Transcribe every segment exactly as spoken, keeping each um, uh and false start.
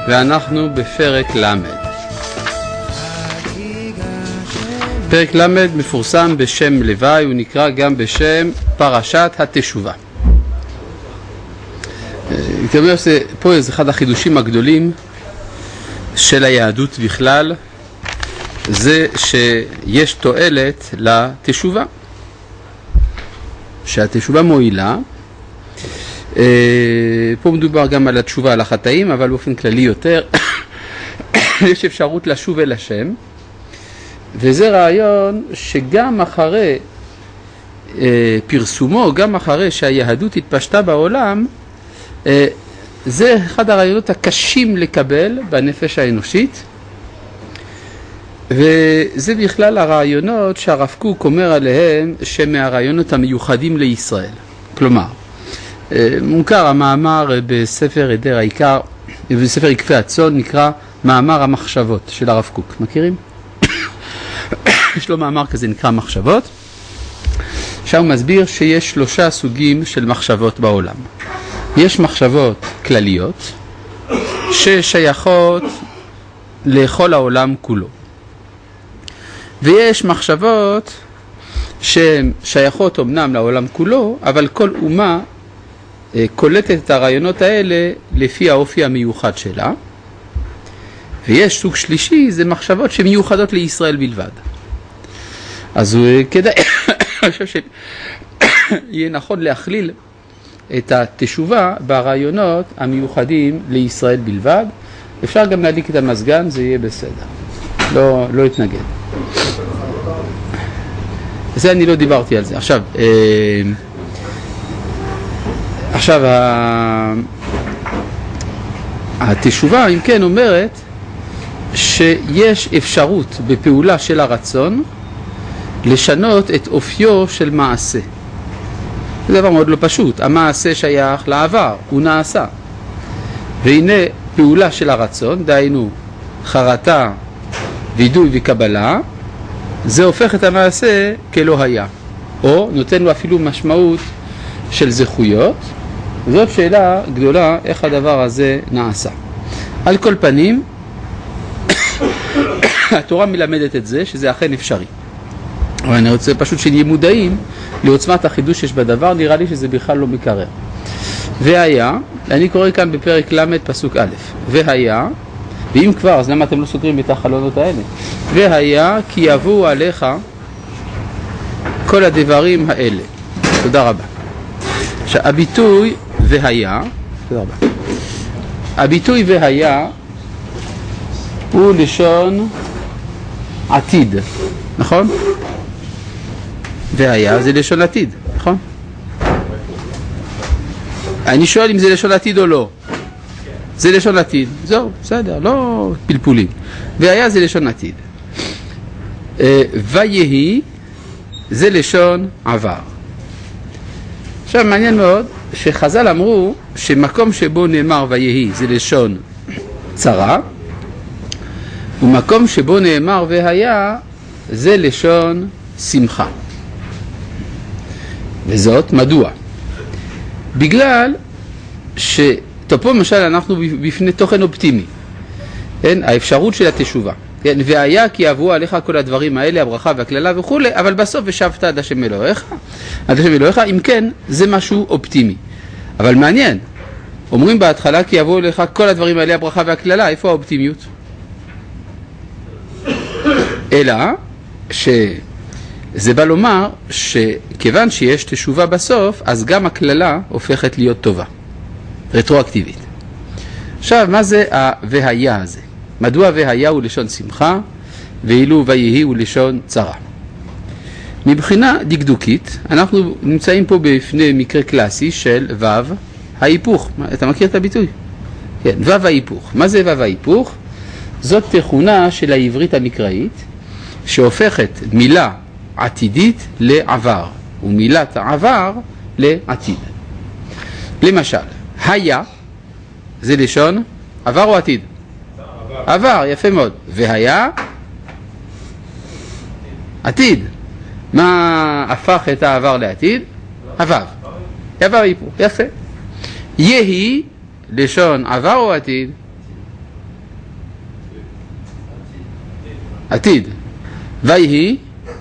ואנחנו בפרק למד. פרק למד מפורסם בשם לוואי, הוא נקרא גם בשם פרשת התשובה. הייתי אומר שפה זה אחד החידושים הגדולים של היהדות בכלל, זה שיש תועלת לתשובה, שהתשובה מועילה. פה מדובר גם על התשובה על החטאים, אבל באופן כללי יותר יש אפשרות לשוב אל השם, וזה רעיון שגם אחרי אה, פרסומו, גם אחרי שהיהדות התפשטה בעולם, אה, זה אחד הרעיונות הקשים לקבל בנפש האנושית, וזה בכלל הרעיונות שהרב קוק אומר עליהם שמהרעיונות המיוחדים לישראל. כלומר, מוכר המאמר בספר עדר העיקר, בספר עקבי הצאן, נקרא מאמר המחשבות של הרב קוק. מכירים? יש לו מאמר כזה נקרא מחשבות, שם הוא מסביר שיש שלושה סוגים של מחשבות בעולם. יש מחשבות כלליות ששייכות לכל העולם כולו, ויש מחשבות שהן שייכות אמנם לעולם כולו, אבל כל אומה קולטת את הרעיונות האלה לפי האופי המיוחד שלה. ויש סוג שלישי, זה מחשבות שמיוחדות לישראל בלבד. אז כדאי, אני חושב שיהיה נכון להכליל את התשובה ברעיונות המיוחדים לישראל בלבד. אפשר גם להדליק את המסגן, זה יהיה בסדר, לא, לא יתנגד. זה אני לא דיברתי על זה. עכשיו, עכשיו התשובה אם כן אומרת שיש אפשרות בפעולה של הרצון לשנות את אופיו של מעשה. זה דבר מאוד לא פשוט. המעשה שייך לעבר, הוא נעשה, והנה פעולה של הרצון, דהיינו חרטה, וידוי וקבלה, זה הופך את המעשה כלא היה, או נותן לו אפילו משמעות של זכויות. זאת שאלה גדולה איך הדבר הזה נעשה. על כל פנים, התורה מלמדת את זה, שזה אכן אפשרי. אבל אני רוצה פשוט שנהיה מודעים לעוצמת החידוש שיש בדבר, נראה לי שזה בכלל לא מקרר. והיה, אני קורא כאן בפרק למד פסוק א', והיה, ואם כבר, אז למה אתם לא סוגרים את החלונות האלה? והיה כי יבואו עליך כל הדברים האלה. תודה רבה. עכשיו, הביטוי והיה, תודה רבה. הביטוי והיה הוא לשון עתיד, נכון? והיה זה לשון עתיד, נכון? אני שואל אם זה לשון עתיד או לא. זה לשון עתיד, זהו, בסדר, לא פלפולים. והיה זה לשון עתיד. ויהי זה לשון עבר. עכשיו מעניין מאוד שחז"ל אמרו שמקום שבו נאמר ויהי זה לשון צרה, ומקום שבו נאמר והיה זה לשון שמחה. וזאת מדוע? בגלל ש... טוב, פה למשל אנחנו בפני תוכן אופטימי, כן? האפשרות של התשובה, כן? והיה כי יבואו עליך כל הדברים האלה, הברכה והכללה וכו', אבל בסוף ושבת עד השם אלוהיך, עד השם אלוהיך, אם כן זה משהו אופטימי. אבל מעניין, אומרים בהתחלה כי יבואו עליך כל הדברים האלה, הברכה והכללה, איפה האופטימיות? אלא שזה בא לומר שכיוון שיש תשובה בסוף, אז גם הכללה הופכת להיות טובה, רטרואקטיבית. עכשיו, מה זה ה"והיה" הזה? מדוע והיה הוא לשון שמחה, ואילו ויהי הוא לשון צרה? מבחינה דקדוקית, אנחנו נמצאים פה בפני מקרה קלאסי של ו' ההיפוך. אתה מכיר את הביטוי? כן, ו' ההיפוך. מה זה ו' ההיפוך? זאת תכונה של העברית המקראית, שהופכת מילה עתידית לעבר, ומילת עבר לעתיד. למשל, היה זה לשון עבר או עתיד? עבר. עבר, יפה מאוד. והיה עתיד. מה הפך את העבר לעתיד? עבר. עבר היפוך, יפה. יהי לשון עבר או עתיד? עתיד. ויהי?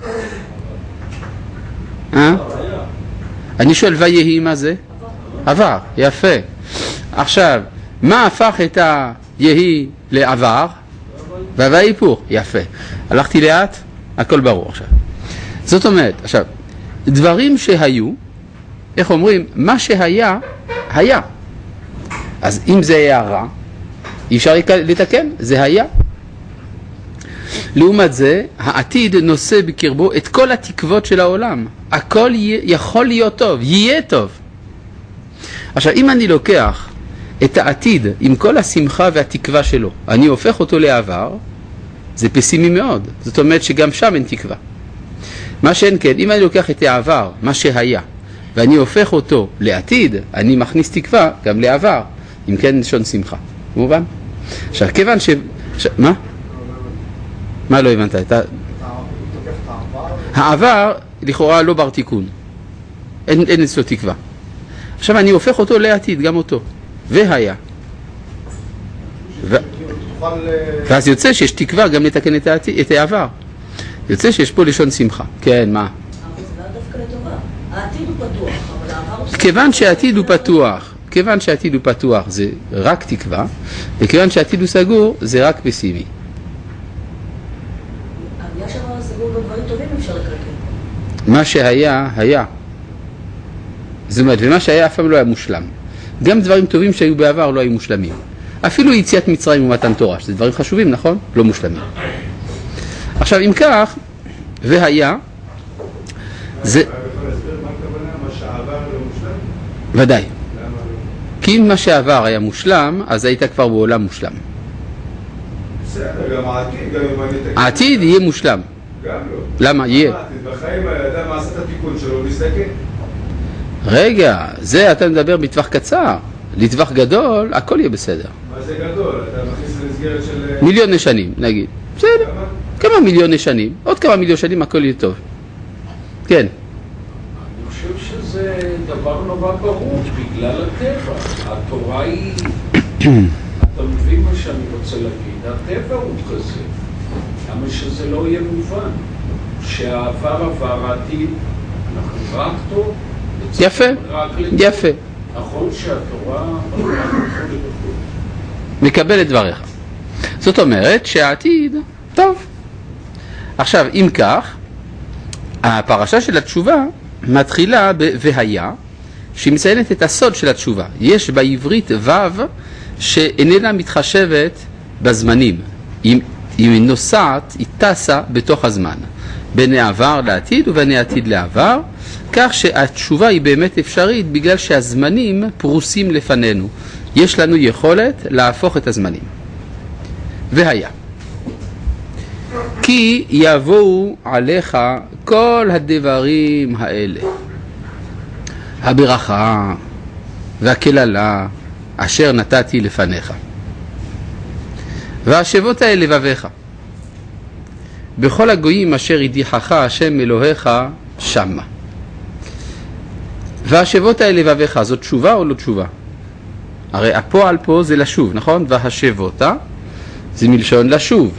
אה? אני שואל ויהי מה זה? עבר. יפה. עכשיו, מה הפך את היהי לעבר? והיפוך. יפה. הלכתי לאט, הכל ברור עכשיו. זאת אומרת, עכשיו, דברים שהיו, איך אומרים? מה שהיה, היה. אז אם זה היה רע, אי אפשר לתקן, זה היה. לעומת זה, העתיד נושא בקרבו את כל התקוות של העולם. הכל יכול להיות טוב, יהיה טוב. עכשיו, אם אני לוקח את העתיד עם כל השמחה והתקווה שלו, אני הופך אותו לעבר, זה פסימי מאוד. זאת אומרת שגם שם אין תקווה. מה שאין כן, אם אני לוקח את העבר, מה שהיה, ואני הופך אותו לעתיד, אני מכניס תקווה גם לעבר. אם כן, נשון שמחה. מובן? עכשיו, כיוון ש... ש... מה? מה לא הבנת? אתה... העבר, לכאורה, לא בר תיקון. אין, אין אצלו תקווה. עכשיו, אני הופך אותו לעתיד, גם אותו. והיה. ו... ואז יוצא שיש תקווה גם לתקן את, העתיד, את העבר. יוצא שיש פה לשון שמחה. כן, מה? אבל זה לא דווקא לטובה. העתיד הוא פתוח, אבל העבר הוא... כיוון שהעתיד הוא פתוח, כיוון שהעתיד הוא פתוח זה רק תקווה, וכיוון שהעתיד הוא סגור זה רק פסימי. יש אבל סגור בדברים טובים אפשר לקרקל. מה שהיה, היה. זאת אומרת, ומה שהיה אף פעם לא היה מושלם. גם דברים טובים שהיו בעבר לא היו מושלמים. אפילו יציאת מצרים ומתן תורה, שזה דברים חשובים, נכון? לא מושלמים. עכשיו, אם כך, והיה, זה... ודאי. כי אם מה שעבר היה מושלם, אז היית כבר בעולם מושלם. בסדר, גם העתיד, גם אם אני תקן... העתיד יהיה מושלם. גם לא. למה? יהיה. בחיים האדם עשה את התיקון שלו, מסתכל. רגע, זה אתה מדבר בטווח קצר. לטווח גדול, הכל יהיה בסדר. מה זה גדול? אתה מכניס למסגרת של... מיליון שנים, נגיד. בסדר. כמה מיליון שנים? עוד כמה מיליון שנים הכל יהיה טוב. כן. אני חושב שזה דבר נורא ברור בגלל הטבע. התורה היא... אתה מבין מה שאני רוצה להגיד? הטבע הוא כזה. למה שזה לא יהיה מובן? שהעבר עבר העתיד, אנחנו רק טוב. יפה, יפה. נכון שהתורה... מקבל את דבריך. זאת אומרת שהעתיד טוב. עכשיו, אם כך, הפרשה של התשובה מתחילה ב"והיה", שהיא מציינת את הסוד של התשובה. יש בעברית ו' שאיננה מתחשבת בזמנים. היא, היא נוסעת, היא טסה בתוך הזמן. בין העבר לעתיד ובין העתיד לעבר, כך שהתשובה היא באמת אפשרית בגלל שהזמנים פרוסים לפנינו. יש לנו יכולת להפוך את הזמנים. והיה. כי יבואו עליך כל הדברים האלה. הברכה והקללה אשר נתתי לפניך. והשבות האלה לבביך. בכל הגויים אשר ידיחך השם אלוהיך שמה. והשבות האלה לבביך, זאת תשובה או לא תשובה? הרי הפועל פה זה לשוב, נכון? והשבותה זה מלשון לשוב.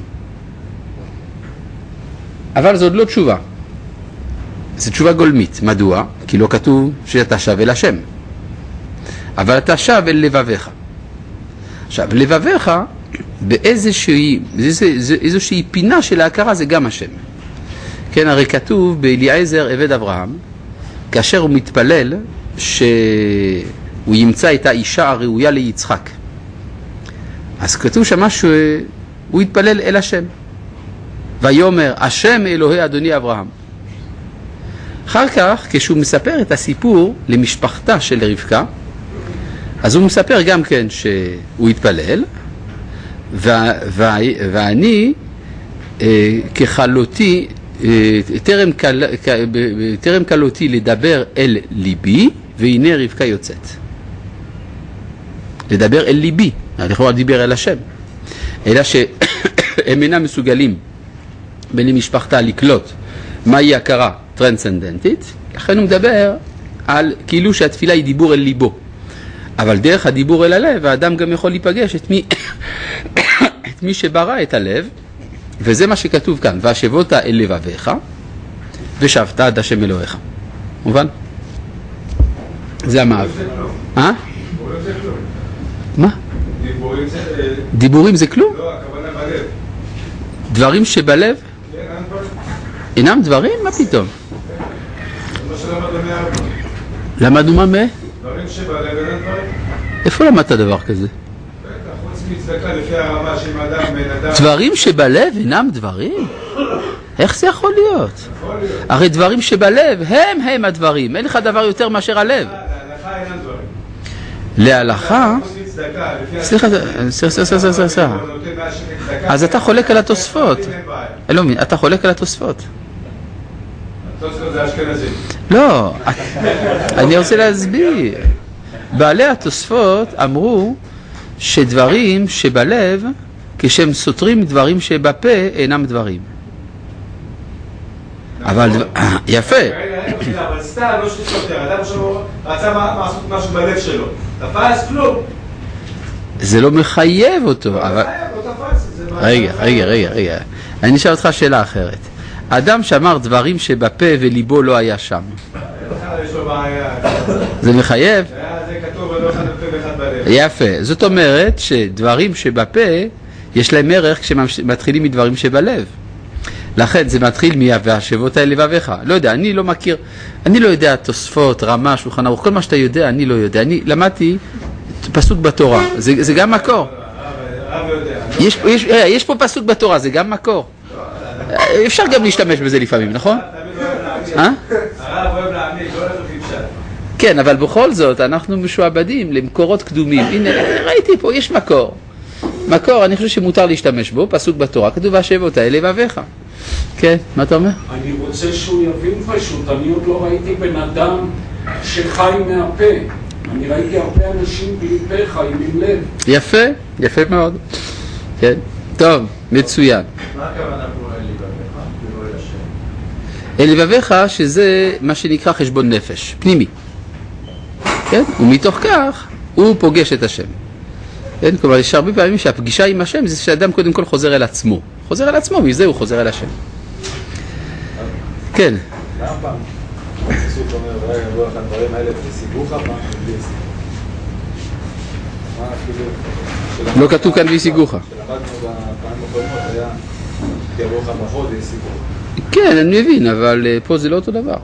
אבל זאת לא תשובה. זו תשובה גולמית. מדוע? כי לא כתוב שאתה שב אל השם. אבל אתה שב אל לבביך. עכשיו, לבביך באיזושהי איזושהי פינה של ההכרה זה גם השם. כן, הרי כתוב באליעזר עבד אברהם, כאשר הוא מתפלל שהוא ימצא את האישה הראויה ליצחק. אז כתוב שמה שהוא יתפלל אל השם. ויאמר השם אלוהי אדוני אברהם. אחר כך, כשהוא מספר את הסיפור למשפחתה של רבקה, אז הוא מספר גם כן שהוא יתפלל, ואני כחלותי, טרם קלותי לדבר אל ליבי, והנה רבקה יוצאת. לדבר אל ליבי, לכאורה דיבר אל השם. אלא שהם אינם מסוגלים בני משפחתה לקלוט מהי הכרה טרנסצנדנטית, לכן הוא מדבר על כאילו שהתפילה היא דיבור אל ליבו. אבל דרך הדיבור אל הלב, האדם גם יכול להיפגש את מי, את מי שברא את הלב, וזה מה שכתוב כאן, והשבות אל לבביך, ושבת עד השם אלוהיך. מובן? זה המעב. אה? מה? דיבורים זה כלום? לא, הכוונה בלב. דברים שבלב? אינם דברים? מה פתאום? מה שלמדנו מהרבה. למדנו מה מה? דברים שבלב אינם דברים. איפה למדת דבר כזה? בטח, חוץ מצדקה לפי הרמה של אדם, בן אדם. דברים שבלב אינם דברים? איך זה יכול להיות? יכול להיות. הרי דברים שבלב הם הם הדברים, אין לך דבר יותר מאשר הלב. להלכה אינם דברים. להלכה? חוץ מצדקה, לפי סליחה, סליחה, סליחה, סליחה, סליחה. אז אתה חולק על התוספות. אני לא מבין, אתה חולק על התוספות. התוספות זה אשכנזי. לא, אני רוצה להסביר. בעלי התוספות אמרו שדברים שבלב, כשהם סותרים דברים שבפה, אינם דברים. אבל, יפה. אבל סתם לא שתסותר, אדם שלו רצה לעשות משהו בלב שלו. תפס כלום. זה לא מחייב אותו, אבל... רגע, רגע, רגע, רגע. אני אשאל אותך שאלה אחרת. אדם שאמר דברים שבפה וליבו לא היה שם. זה מחייב? זה כתוב, אבל לא אחד בפה ואחד בלב. יפה. זאת אומרת שדברים שבפה יש להם ערך כשמתחילים מדברים שבלב. לכן זה מתחיל מהשבות אל לבביך. לא יודע, אני לא מכיר, אני לא יודע תוספות, רמה, שולחן ערוך, כל מה שאתה יודע, אני לא יודע. אני למדתי פסוק בתורה, זה, זה גם מקור. יש, יש, יש פה פסוק בתורה, זה גם מקור. אפשר גם להשתמש בזה לפעמים, נכון? הרב אוהב להעמיד, לא לדופים שם. כן, אבל בכל זאת אנחנו משועבדים למקורות קדומים. הנה, ראיתי פה, יש מקור. מקור, אני חושב שמותר להשתמש בו, פסוק בתורה, כתוב והשבות אל לבביך. כן, מה אתה אומר? אני רוצה שהוא יבין פשוט, אני עוד לא ראיתי בן אדם שחי מהפה. אני ראיתי הרבה אנשים בלי פה חיים עם לב. יפה, יפה מאוד. כן, טוב, מצוין. מה הכוונה פה אל לבביך? ולא אל השם. אל לבביך שזה מה שנקרא חשבון נפש, פנימי. כן, ומתוך כך הוא פוגש את השם. כן, כלומר, יש הרבה פעמים שהפגישה עם השם זה שאדם קודם כל חוזר אל עצמו. חוזר אל עצמו, מזה הוא חוזר אל השם. כן. כמה פעם? הפסוק אומר, רגע, לא אחד דברים האלה וסיבוך פעם בלי סיבוך. מה אפילו... לא כתוב כאן ויסיגוך. שלמדנו בפעמים הקודמות היה יבוך המחות ויסיגוך. כן, אני מבין, אבל פה זה לא אותו דבר.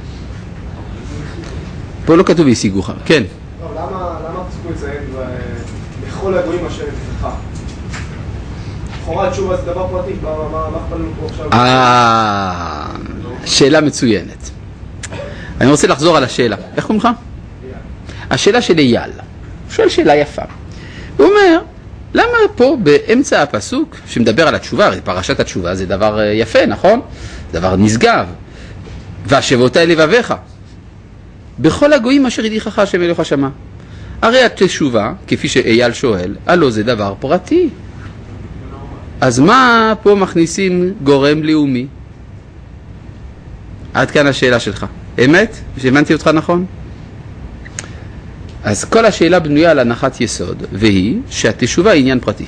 פה לא כתוב ויסיגוך. כן. למה הפסוק מציין בכל הגויים אשר אצלך? לכאורה תשובה זה דבר פרטי, מה אכפלנו פה עכשיו? אה, שאלה מצוינת. אני רוצה לחזור על השאלה. איך קוראים לך? השאלה של אייל. הוא שואל שאלה יפה. הוא אומר, למה פה באמצע הפסוק, שמדבר על התשובה, הרי פרשת התשובה זה דבר יפה, נכון? דבר נשגב. והשבות אל לבביך. בכל הגויים אשר ידיחך השם אלוהיך שמע. הרי התשובה, כפי שאייל שואל, הלא זה דבר פרטי. אז מה פה מכניסים גורם לאומי? עד כאן השאלה שלך. אמת? שהבנתי אותך נכון? אז כל השאלה בנויה על הנחת יסוד, והיא שהתשובה היא עניין פרטי.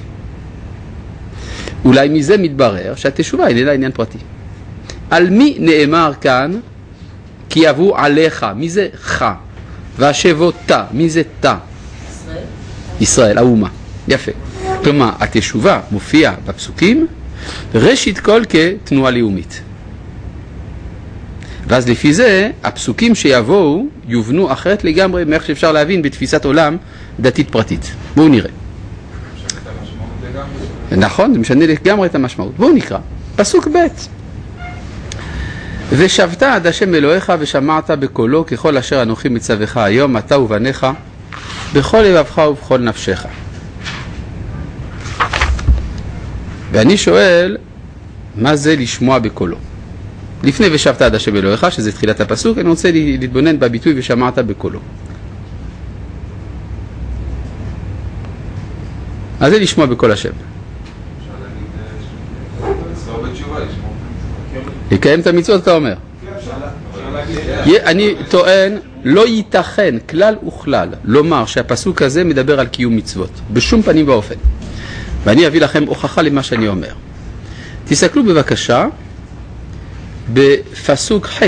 אולי מזה מתברר שהתשובה איננה עניין פרטי. על מי נאמר כאן? כי יבוא עליך. מי זה ח? והשבותה. מי זה תה? ישראל. ישראל, האומה. יפה. כלומר, התשובה מופיעה בפסוקים, ראשית כל כתנועה לאומית. ואז לפי זה, הפסוקים שיבואו יובנו אחרת לגמרי מאיך שאפשר להבין בתפיסת עולם דתית פרטית. בואו נראה. נכון, זה משנה לגמרי את המשמעות. בואו נקרא. פסוק ב' ושבת עד השם אלוהיך ושמעת בקולו ככל אשר אנוכי מצווך היום, אתה ובניך, בכל לבבך ובכל נפשך. ואני שואל, מה זה לשמוע בקולו? לפני ושבת עד השם אלוהיך, שזה תחילת הפסוק, אני רוצה להתבונן בביטוי ושמעת בקולו. אז זה לשמוע בקול השם. יקיים את המצוות, אתה אומר. אני טוען, לא ייתכן כלל וכלל לומר שהפסוק הזה מדבר על קיום מצוות, בשום פנים ואופן. ואני אביא לכם הוכחה למה שאני אומר. תסתכלו בבקשה בפסוק ח'.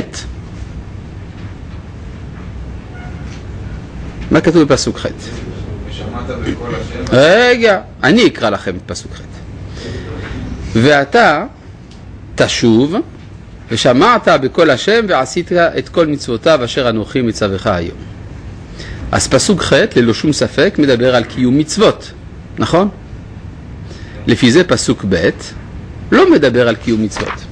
מה כתוב בפסוק ח'? ושמעת בקול השם. רגע, אני אקרא לכם את פסוק ח'. ואתה תשוב ושמעת בקול השם ועשית את כל מצוותיו אשר אנוכי מצווך היום. אז פסוק ח' ללא שום ספק מדבר על קיום מצוות, נכון? לפי זה פסוק ב' לא מדבר על קיום מצוות.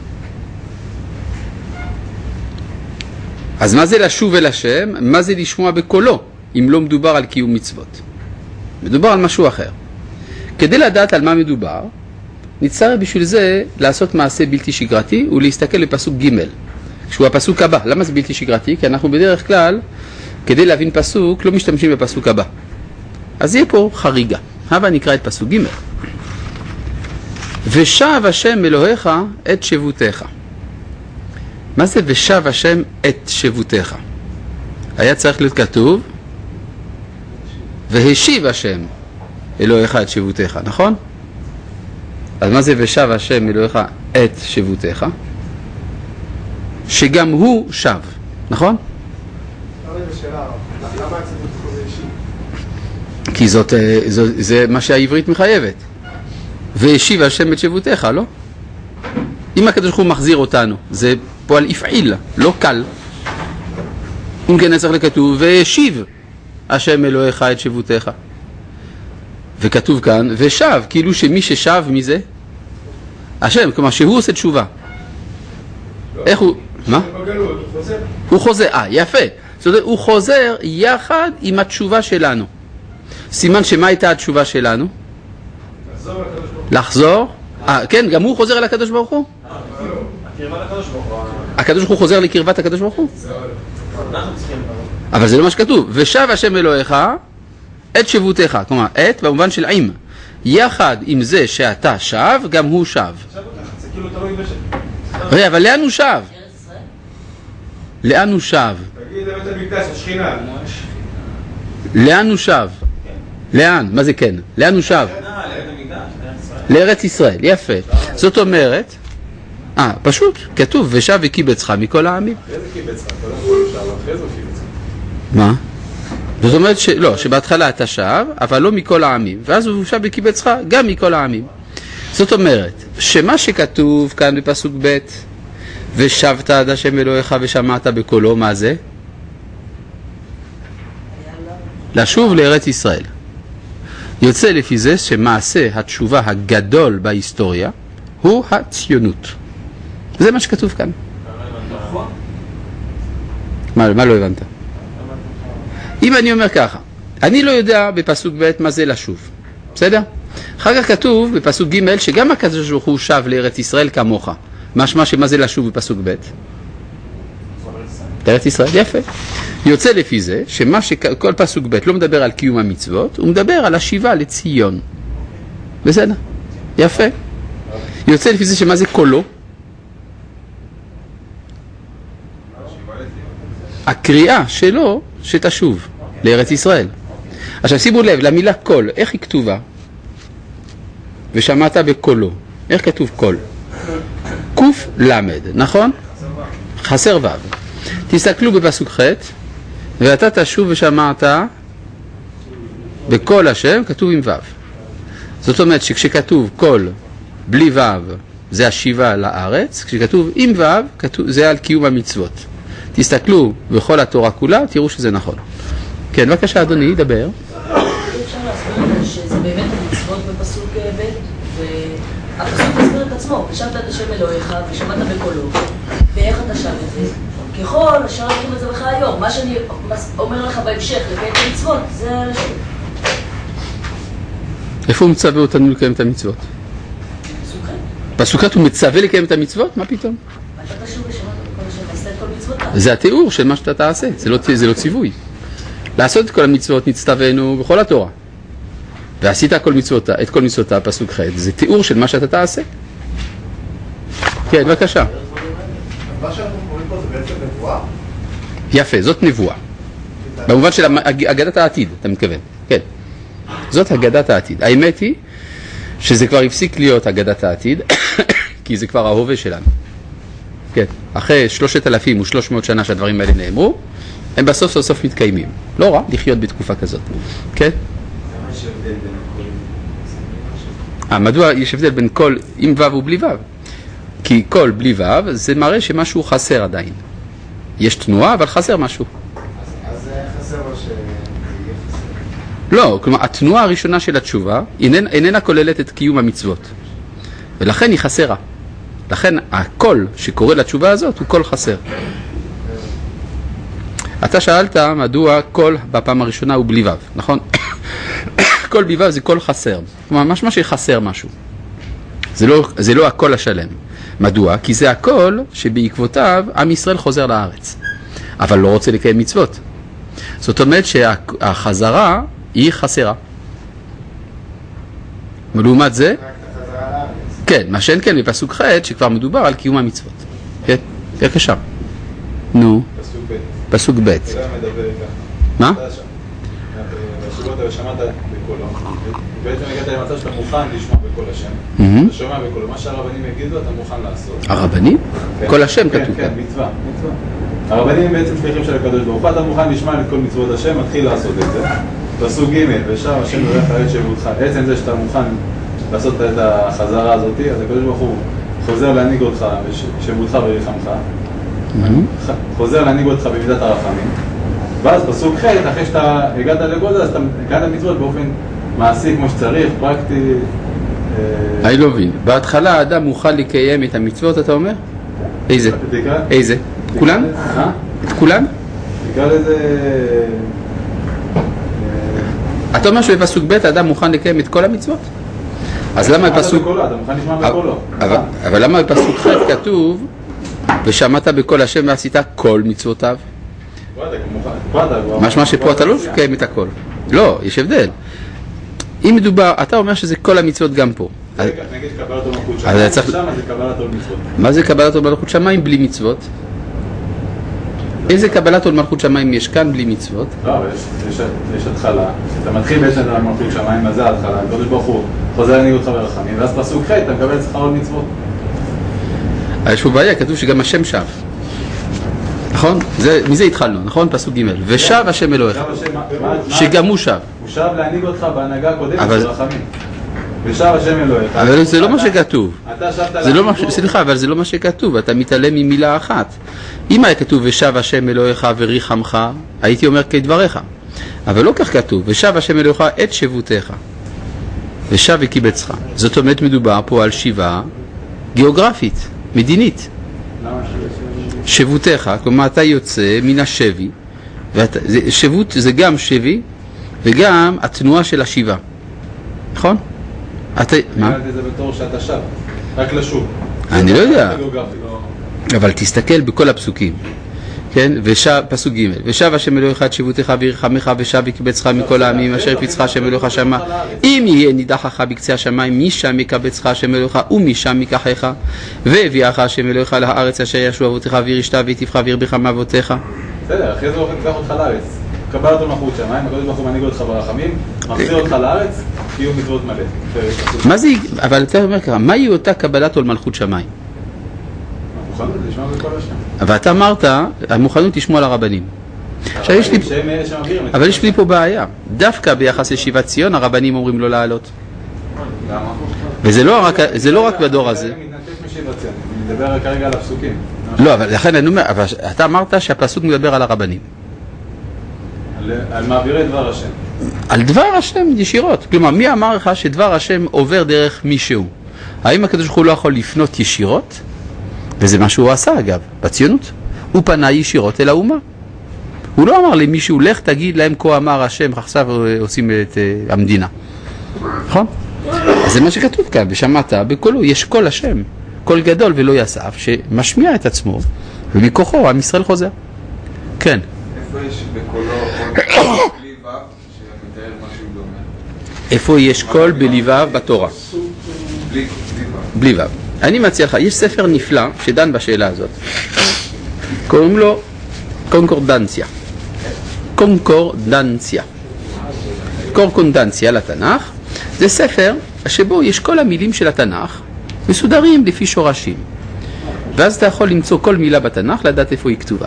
אז מה זה לשוב אל השם? מה זה לשמוע בקולו אם לא מדובר על קיום מצוות? מדובר על משהו אחר. כדי לדעת על מה מדובר נצטרך בשביל זה לעשות מעשה בלתי שגרתי ולהסתכל לפסוק ג' שהוא הפסוק הבא. למה זה בלתי שגרתי? כי אנחנו בדרך כלל כדי להבין פסוק לא משתמשים בפסוק הבא. אז יהיה פה חריגה. הבה נקרא את פסוק ג'. ושב השם אלוהיך את שבותיך. מה זה ושב השם את שבותיך? היה צריך להיות כתוב והשיב השם אלוהיך את שבותיך, נכון? אז מה זה ושב השם אלוהיך את שבותיך? שגם הוא שב, נכון? למה הציטוט הזה אישי? כי זאת, זאת, זה מה שהעברית מחייבת. והשיב השם את שבותיך, לא? אם הקדוש ברוך הוא מחזיר אותנו, זה פועל יפעיל, לא קל. אם כן צריך לכתוב, והשיב השם אלוהיך את שבותיך. וכתוב כאן, ושב, כאילו שמי ששב מזה? השם, כלומר שהוא עושה תשובה. איך הוא? מה? בגלות, הוא חוזר. הוא חוזר, אה, יפה. זאת אומרת, הוא חוזר יחד עם התשובה שלנו. סימן שמה הייתה התשובה שלנו? לחזור לקדוש ברוך הוא. לחזור? אה, כן, גם הוא חוזר אל הקדוש ברוך הוא? הקרבה לקדוש ברוך הוא. הקדוש ברוך הוא חוזר לקרבת הקדוש ברוך הוא? אנחנו צריכים... אבל זה לא מה שכתוב. ושב השם אלוהיך את שבותיך. כלומר, את במובן של עם. יחד עם זה שאתה שב, גם הוא שב. זה כאילו תלוי בשם. רגע, אבל לאן הוא שב? לאן הוא שב? תגיד לבית המקדש, השכינה. לאן הוא שב? לאן? מה זה כן? לאן הוא שב? לארץ ישראל, יפה. זאת אומרת, אה, פשוט, כתוב, ושב וקיבצך מכל העמים. אחרי זה קיבצך, קודם כל הוא שב, אחרי זה הוא קיבצך. מה? זאת אומרת שלא, שבהתחלה אתה שב, אבל לא מכל העמים, ואז הוא שב וקיבצך גם מכל העמים. זאת אומרת, שמה שכתוב כאן בפסוק ב' ושבת עד השם אלוהיך ושמעת בקולו, מה זה? לשוב לארץ ישראל. יוצא לפי זה שמעשה התשובה הגדול בהיסטוריה הוא הציונות. זה מה שכתוב כאן. מה, מה לא הבנת? אם אני אומר ככה, אני לא יודע בפסוק ב' מה זה לשוב, בסדר? אחר כך כתוב בפסוק ג' שגם הקדוש ברוך הוא שב לארץ ישראל כמוך. משמע שמה זה לשוב בפסוק ב'? לארץ ישראל, יפה. יוצא לפי זה שמה שכל פסוק ב' לא מדבר על קיום המצוות, הוא מדבר על השיבה לציון. בסדר? יפה. יוצא לפי זה שמה זה קולו? הקריאה שלו שתשוב לארץ ישראל. עכשיו שימו לב, למילה קול, איך היא כתובה? ושמעת בקולו. איך כתוב קול? קוף למד, נכון? חסר וו. תסתכלו בפסוק ח' ואתה תשוב ושמעת בקול השם, כתוב עם וו. זאת אומרת שכשכתוב קול בלי וו זה השיבה לארץ, כשכתוב עם וו כתוב, זה על קיום המצוות. תסתכלו בכל התורה כולה, תראו שזה נכון. כן, בבקשה אדוני, דבר. אפשר להסביר שזה באמת המצוות בפסוק ב' והפסוק מסביר את עצמו, ושבת את השם אלוהיך ושמעת בקולו, ואיך אתה שם את זה? ככל אשר נקים את זה בך היום, מה שאני אומר לך בהמשך, לקיים את המצוות, זה לשם. איפה הוא מצווה אותנו לקיים את המצוות? פסוק ח'. פסוקת הוא מצווה לקיים את המצוות? מה פתאום? אתה תשוב ושמעת בקול השם, עשית את כל מצוותיו. זה התיאור של מה שאתה תעשה, זה לא, זה לא ציווי. לעשות את כל המצוות נצטווינו בכל התורה. ועשית כל מצוות, את כל מצוותיו, פסוק ח', זה תיאור של מה שאתה תעשה. כן, בבקשה. מה שאנחנו קוראים פה זה בעצם נבואה? יפה, זאת נבואה. במובן של אגדת העתיד, אתה מתכוון. כן. זאת אגדת העתיד. האמת היא שזה כבר הפסיק להיות אגדת העתיד, כי זה כבר ההווה שלנו. כן, אחרי שלושת אלפים ושלוש מאות שנה שהדברים האלה נאמרו, הם בסוף סוף סוף מתקיימים. לא רע לחיות בתקופה כזאת. כן? אה, מדוע יש הבדל בין כל עם וו ובלי וו? כי כל בלי וו זה מראה שמשהו חסר עדיין. יש תנועה אבל חסר משהו. אז זה חסר מה שיהיה חסר. לא, כלומר התנועה הראשונה של התשובה איננה, איננה כוללת את קיום המצוות. ולכן היא חסרה. לכן הקול שקורא לתשובה הזאת הוא קול חסר. אתה שאלת מדוע קול בפעם הראשונה הוא בלי וו, נכון? קול בלי וו זה קול חסר. כלומר, משמע שחסר משהו. זה לא, זה לא הקול השלם. מדוע? כי זה הקול שבעקבותיו עם ישראל חוזר לארץ. אבל לא רוצה לקיים מצוות. זאת אומרת שהחזרה היא חסרה. לעומת זה? כן, מה שאין כן בפסוק ח' שכבר מדובר על קיום המצוות. כן? בבקשה. נו. פסוק ב'. פסוק ב'. זה לא מדבר ככה. מה? בשיבות אבל שמעת בקולו. בעצם הגעת למצב שאתה מוכן לשמוע בקול השם. אתה שומע בקולו. מה שהרבנים יגידו אתה מוכן לעשות. הרבנים? קול השם כתוב. כן, כן, מצווה. הרבנים בעצם שליחים של הקדוש ברוך הוא. אתה מוכן לשמוע את כל מצוות השם, מתחיל לעשות את זה. פסוק ג' ושם השם יברך את שבותך. עצם זה שאתה מוכן לעשות את החזרה הזאת, אז הקדוש ברוך הוא חוזר להנהיג אותך שבותך וריחמך, חוזר להנהיג אותך במידת הרחמים, ואז פסוק ח' אחרי שאתה הגעת לגודל, אז אתה הגעת מצוות באופן מעשי כמו שצריך, פרקטי. אני לא מבין. בהתחלה האדם מוכן לקיים את המצוות, אתה אומר? איזה? איזה? את כולן? את כולן? תקרא לזה... אתה אומר שבפסוק ב' האדם מוכן לקיים את כל המצוות? אז למה בפסוק... אתה מוכן לשמוע בקולו. אבל למה בפסוק ח' כתוב ושמעת בקול השם ועשית כל מצוותיו? משמע שפה אתה לא מקיים את הכל. לא, יש הבדל. אם מדובר, אתה אומר שזה כל המצוות גם פה. נגיד קבלת מלכות שמיים, שם זה קבלת עול מצוות. מה זה קבלת עול מלכות שמיים בלי מצוות? איזה קבלת עול מלכות שמיים יש כאן בלי מצוות? לא, אבל יש התחלה. אתה מתחיל בעצם על מלכות שמיים, אז זה ההתחלה. הקדוש ברוך הוא חוזר להנהיג אותך ברחמים, ואז פסוק ח' אתה מקבל שכר עול מצוות. יש פה בעיה, כתוב שגם השם שב. נכון? מזה התחלנו, נכון? פסוק ג' ושב השם אלוהיך. שגם הוא שב. הוא שב להנהיג אותך בהנהגה הקודמת ברחמים. ושב השם אלוהיך. אבל זה לא מה שכתוב. אתה שבת להנהיג... סליחה, אבל זה לא מה שכתוב. אתה מתעלם ממילה אחת. אם היה כתוב ושב השם אלוהיך וריחמך, הייתי אומר כדבריך. אבל לא כך כתוב. ושב השם אלוהיך את שבותיך. ושב וקיבצך. זאת אומרת מדובר פה על שיבה גיאוגרפית, מדינית. שבותיך, כלומר אתה יוצא מן השבי, ואת, זה, שבות זה גם שבי וגם התנועה של השיבה, נכון? אתה, מה? אני זה בתור שאתה שב, רק לשוב. אני לא יודע, אבל תסתכל בכל הפסוקים, כן? ושב, פסוק ג' ושב השם אלוהיך את שבותיך וירחמך ושב וקיבצך מכל העמים אשר הפיצך השם אלוהיך שמה אם יהיה נידחך בקצה השמיים משם יקבצך השם אלוהיך ומשם ייקחך והביאך השם אלוהיך לארץ אשר ישבו אבותיך וירשת ויטיבך וירבך מאבותיך. בסדר, אחרי זה הוא ייקח אותך לארץ, קבל אותו מלכות שמיים, הקדוש ברוך הוא מנהיג אותך ברחמים, מחזיר אותך לארץ, קיום מצוות מלא. מה זה? אבל אתה אומר ככה, מהי אותה קבלת עול מלכות שמיים? המוכנות לשמוע בכל השם. אבל אתה אמרת, המוכנות לשמוע לרבנים. עכשיו יש לי... אבל יש לי פה בעיה. דווקא ביחס לשיבת ציון, הרבנים אומרים לא לעלות. למה? וזה לא רק, זה לא רק בדור הזה. אני מתנתק משיבת ציון, אני מדבר כרגע על הפסוקים. לא, אבל לכן אני אומר, אבל אתה אמרת שהפסוק מדבר על הרבנים. על מעבירי דבר השם. על דבר השם ישירות. כלומר, מי אמר לך שדבר השם עובר דרך מישהו? האם הקדוש ברוך הוא לא יכול לפנות ישירות? וזה מה שהוא עשה אגב, בציונות. הוא פנה ישירות אל האומה. הוא לא אמר למישהו, לך תגיד להם כה אמר השם, עכשיו עושים את uh, המדינה. נכון? אז זה מה שכתוב כאן, ושמעת בקולו, יש קול השם, קול גדול ולא יסף, שמשמיע את עצמו, ומכוחו עם ישראל חוזר. כן. איפה יש בקולו קול בלי ו' שמתאר משהו דומה? איפה יש קול בלי ו' בתורה? בלי ו'. בלי ו'. אני מציע לך, יש ספר נפלא שדן בשאלה הזאת. קוראים לו קונקורדנציה. קונקורדנציה. קונקורדנציה לתנ"ך. זה ספר שבו יש כל המילים של התנ"ך מסודרים לפי שורשים. ואז אתה יכול למצוא כל מילה בתנ"ך, לדעת איפה היא כתובה.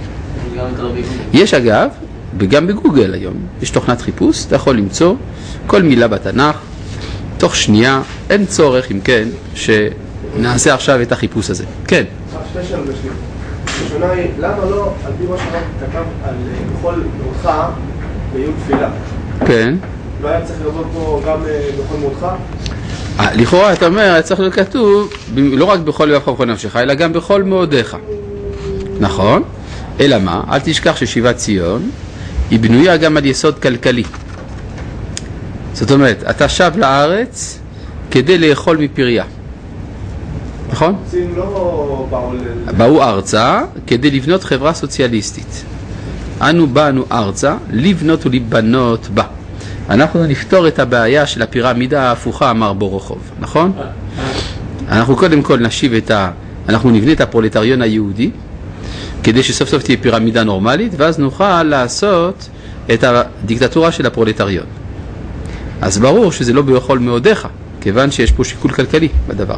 יש אגב, וגם בגוגל היום, יש תוכנת חיפוש, אתה יכול למצוא כל מילה בתנ"ך, תוך שנייה, אין צורך אם כן, שנעשה עכשיו את החיפוש הזה. כן. שתי שאלות בשביל. הראשונה היא, למה לא, על פי מה שהרב כתב על בכל מאותך ביום תפילה? כן. לא היה צריך לראות פה גם בכל מאותך? לכאורה, אתה אומר, היה צריך להיות כתוב, לא רק בכל לבבך ובכל נפשך, אלא גם בכל מאודיך. נכון? אלא מה? אל תשכח ששיבת ציון היא בנויה גם על יסוד כלכלי. זאת אומרת, אתה שב לארץ כדי לאכול מפריה. נכון? צין לא באו ל... באו ארצה כדי לבנות חברה סוציאליסטית. אנו באנו ארצה לבנות ולבנות בה. אנחנו נפתור את הבעיה של הפירמידה ההפוכה, אמר בורוכוב, נכון? אנחנו קודם כל נשיב את ה... אנחנו נבנה את הפרולטריון היהודי, כדי שסוף סוף תהיה פירמידה נורמלית, ואז נוכל לעשות את הדיקטטורה של הפרולטריון. אז ברור שזה לא ביכול מאודיך, כיוון שיש פה שיקול כלכלי בדבר.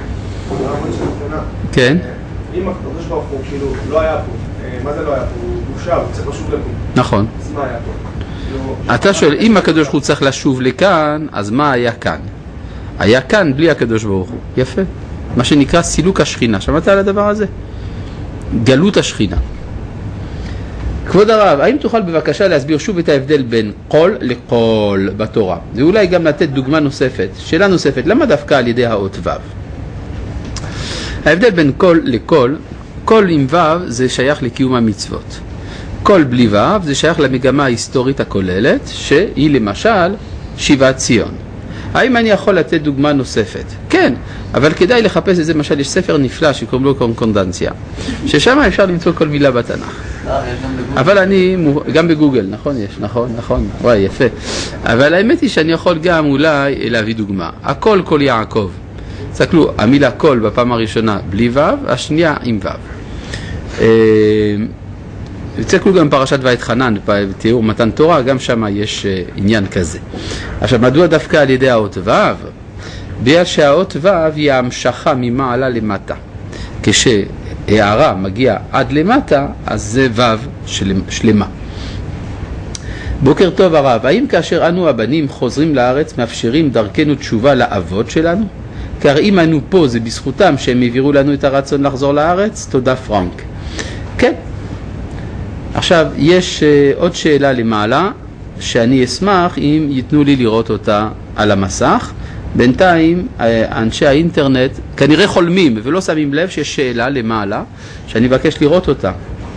כן? אם הקדוש ברוך הוא כאילו לא היה פה, מה זה לא היה פה? הוא בושה, הוא צריך לשוב לפה. נכון. אז מה היה פה? אתה שואל, אם הקדוש ברוך הוא צריך לשוב לכאן, אז מה היה כאן? היה כאן בלי הקדוש ברוך הוא. יפה. מה שנקרא סילוק השכינה. שמעת על הדבר הזה? גלות השכינה. כבוד הרב, האם תוכל בבקשה להסביר שוב את ההבדל בין קול לקול בתורה? ואולי גם לתת דוגמה נוספת, שאלה נוספת, למה דווקא על ידי האות ו'? ההבדל בין קול לקול, קול עם ו' זה שייך לקיום המצוות. קול בלי ו' זה שייך למגמה ההיסטורית הכוללת, שהיא למשל שיבת ציון. האם אני יכול לתת דוגמה נוספת? כן, אבל כדאי לחפש את זה. למשל, יש ספר נפלא שקוראים לו קונקורדנציה, ששם אפשר למצוא כל מילה בתנ"ך. אבל אני, גם בגוגל, נכון יש, נכון, נכון, וואי, יפה. אבל האמת היא שאני יכול גם אולי להביא דוגמה. הכל כל יעקב. תסתכלו, המילה כל בפעם הראשונה בלי ו', השנייה עם ו'. תסתכלו גם פרשת ואתחנן, בתיאור מתן תורה, גם שם יש עניין כזה. עכשיו, מדוע דווקא על ידי האות ו'? בגלל שהאות ו' היא המשכה ממעלה למטה. כשהערה מגיעה עד למטה, אז זה ו' שלמה. בוקר טוב הרב, האם כאשר אנו הבנים חוזרים לארץ מאפשרים דרכנו תשובה לאבות שלנו? כי הרי אם אנו פה זה בזכותם שהם העבירו לנו את הרצון לחזור לארץ? תודה פרנק. כן. עכשיו, יש uh, עוד שאלה למעלה, שאני אשמח אם ייתנו לי לראות אותה על המסך. בינתיים, uh, אנשי האינטרנט כנראה חולמים ולא שמים לב שיש שאלה למעלה, שאני מבקש לראות אותה.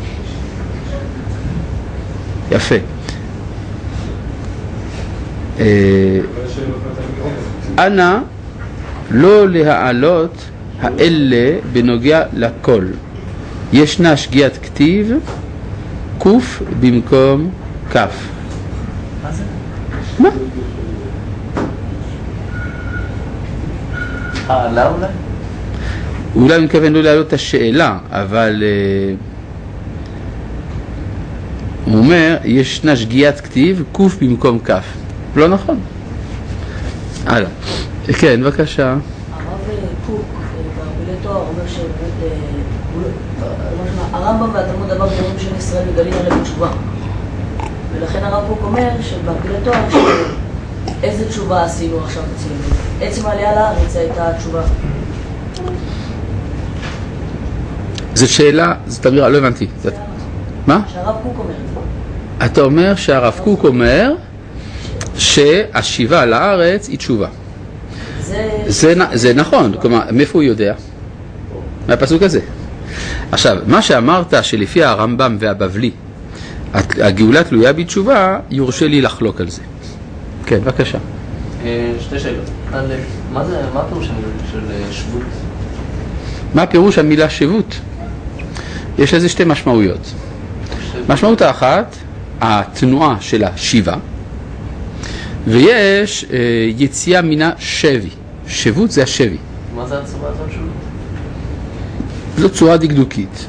יפה. Uh, אנא, לא להעלות האלה בנוגע לכל. ישנה שגיאת כתיב, קוף במקום כף. מה זה? מה? העלה אולי? אולי אני מכוון לא להעלות את השאלה, אבל uh, הוא אומר, ישנה שגיאת כתיב, קוף במקום כף. לא נכון. הלאה. כן, בבקשה. הרב קוק, בהרבילי תואר, אומר שבאמת, הרמב"ם והתלמוד דבר דברים של ישראל מגלים עליהם תשובה. ולכן הרב קוק אומר שבהרבילי תואר, איזה תשובה עשינו עכשיו אצלנו? עצם העלייה לארץ הייתה התשובה. זו שאלה, זאת אמירה, לא הבנתי. מה? שהרב קוק אומר את זה. אתה אומר שהרב קוק אומר שהשיבה לארץ היא תשובה. זה... זה, זה נכון, כלומר, מאיפה הוא יודע? מהפסוק הזה. עכשיו, מה שאמרת שלפי הרמב"ם והבבלי, הגאולה תלויה בתשובה, יורשה לי לחלוק על זה. כן, בבקשה. שתי שאלות. מה זה, מה הפירוש של שבות? מה הפירוש המילה שבות? יש לזה שתי משמעויות. משמעות האחת, התנועה של השיבה, ויש אה, יציאה מן השבי. שבות זה השבי. מה זה הצורה הזאת שבות? זו צורה דקדוקית.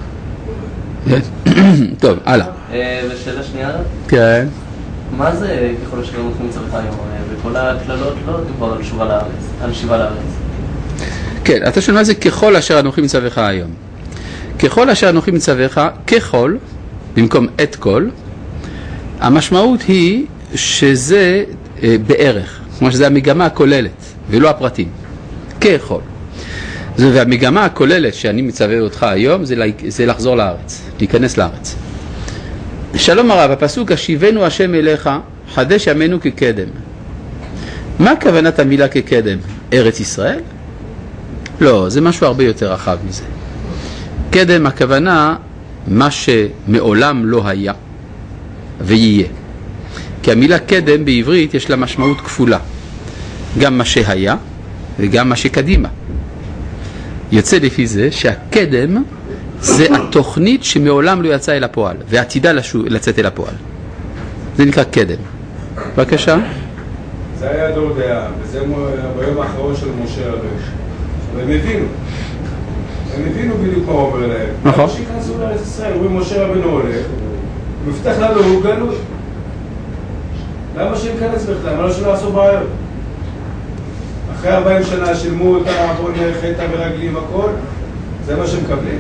טוב, הלאה. ושאלה שנייה? כן. מה זה ככל שגם אנחנו מצליחה היום? וכל הכללות לא דובר על שיבה לארץ, על שיבה לארץ. כן, אתה שואל מה זה ככל אשר אנוכי מצווך היום. ככל אשר אנוכי מצווך, ככל, במקום את כל, המשמעות היא שזה אה, בערך, כמו שזה המגמה הכוללת, ולא הפרטים. ככל. זה, והמגמה הכוללת שאני מצווה אותך היום, זה, זה לחזור לארץ, להיכנס לארץ. שלום הרב, הפסוק, השיבנו השם אליך, חדש ימינו כקדם. מה כוונת המילה כקדם? ארץ ישראל? לא, זה משהו הרבה יותר רחב מזה. קדם, הכוונה, מה שמעולם לא היה ויהיה. כי המילה קדם בעברית יש לה משמעות כפולה. גם מה שהיה וגם מה שקדימה. יוצא לפי זה שהקדם זה התוכנית שמעולם לא יצא אל הפועל, ועתידה לשו, לצאת אל הפועל. זה נקרא קדם. בבקשה. זה היה דור דעה, וזה ביום האחרון של משה רבנו. והם הבינו. הם הבינו בדיוק מה אומר להם. נכון. אנשים כנסו לארץ ישראל, רואים משה רבנו הולך, הוא מפתח לנו, הוא גלוי. למה שיכנס בכלל? מה לא שלא עשו בעיות? אחרי ארבעים שנה שילמו אותה, בוא חטא ורגלים הכל, זה מה שמקבלים.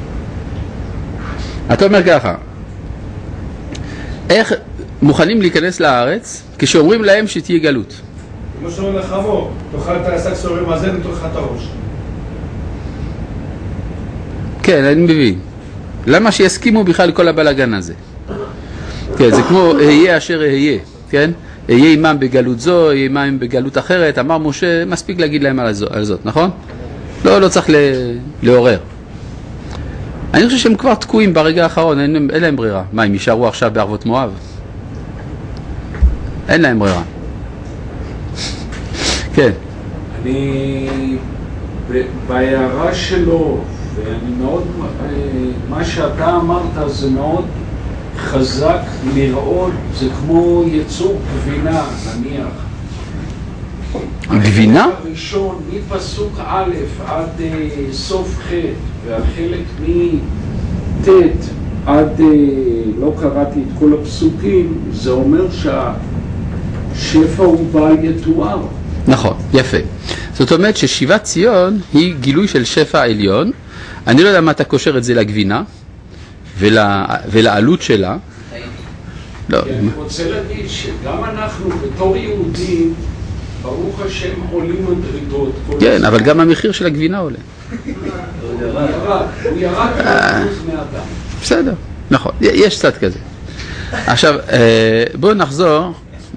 אתה אומר ככה, איך מוכנים להיכנס לארץ כשאומרים להם שתהיה גלות? כמו שאומרים לחמור, תאכל את השק סורים הזה ותאכל את הראש. כן, אני מבין. למה שיסכימו בכלל כל הבלגן הזה? כן, זה כמו אהיה אשר אהיה, כן? אהיה עמם בגלות זו, אהיה עמם בגלות אחרת. אמר משה, מספיק להגיד להם על זאת, על זאת, נכון? לא, לא צריך לעורר. אני חושב שהם כבר תקועים ברגע האחרון, אין, אין להם ברירה. מה, הם יישארו עכשיו בערבות מואב? אין להם ברירה. כן. אני, בהערה שלו, ואני מאוד, מה שאתה אמרת זה מאוד חזק לראות, זה כמו יצור גבינה, נניח. גבינה? הראשון, מפסוק א' עד uh, סוף ח' והחלק מט' עד, uh, לא קראתי את כל הפסוקים, זה אומר שהשפע הוא בל יתואר. נכון, יפה. זאת אומרת ששיבת ציון היא גילוי של שפע עליון. אני לא יודע מה אתה קושר את זה לגבינה ול, ולעלות שלה. לא. אני רוצה להגיד שגם אנחנו בתור יהודים, ברוך השם עולים מדרגות. כן, אבל גם המחיר של הגבינה עולה. הוא ירד, הוא ירד אחוז מאדם. בסדר, נכון, יש קצת כזה. עכשיו, בואו נחזור.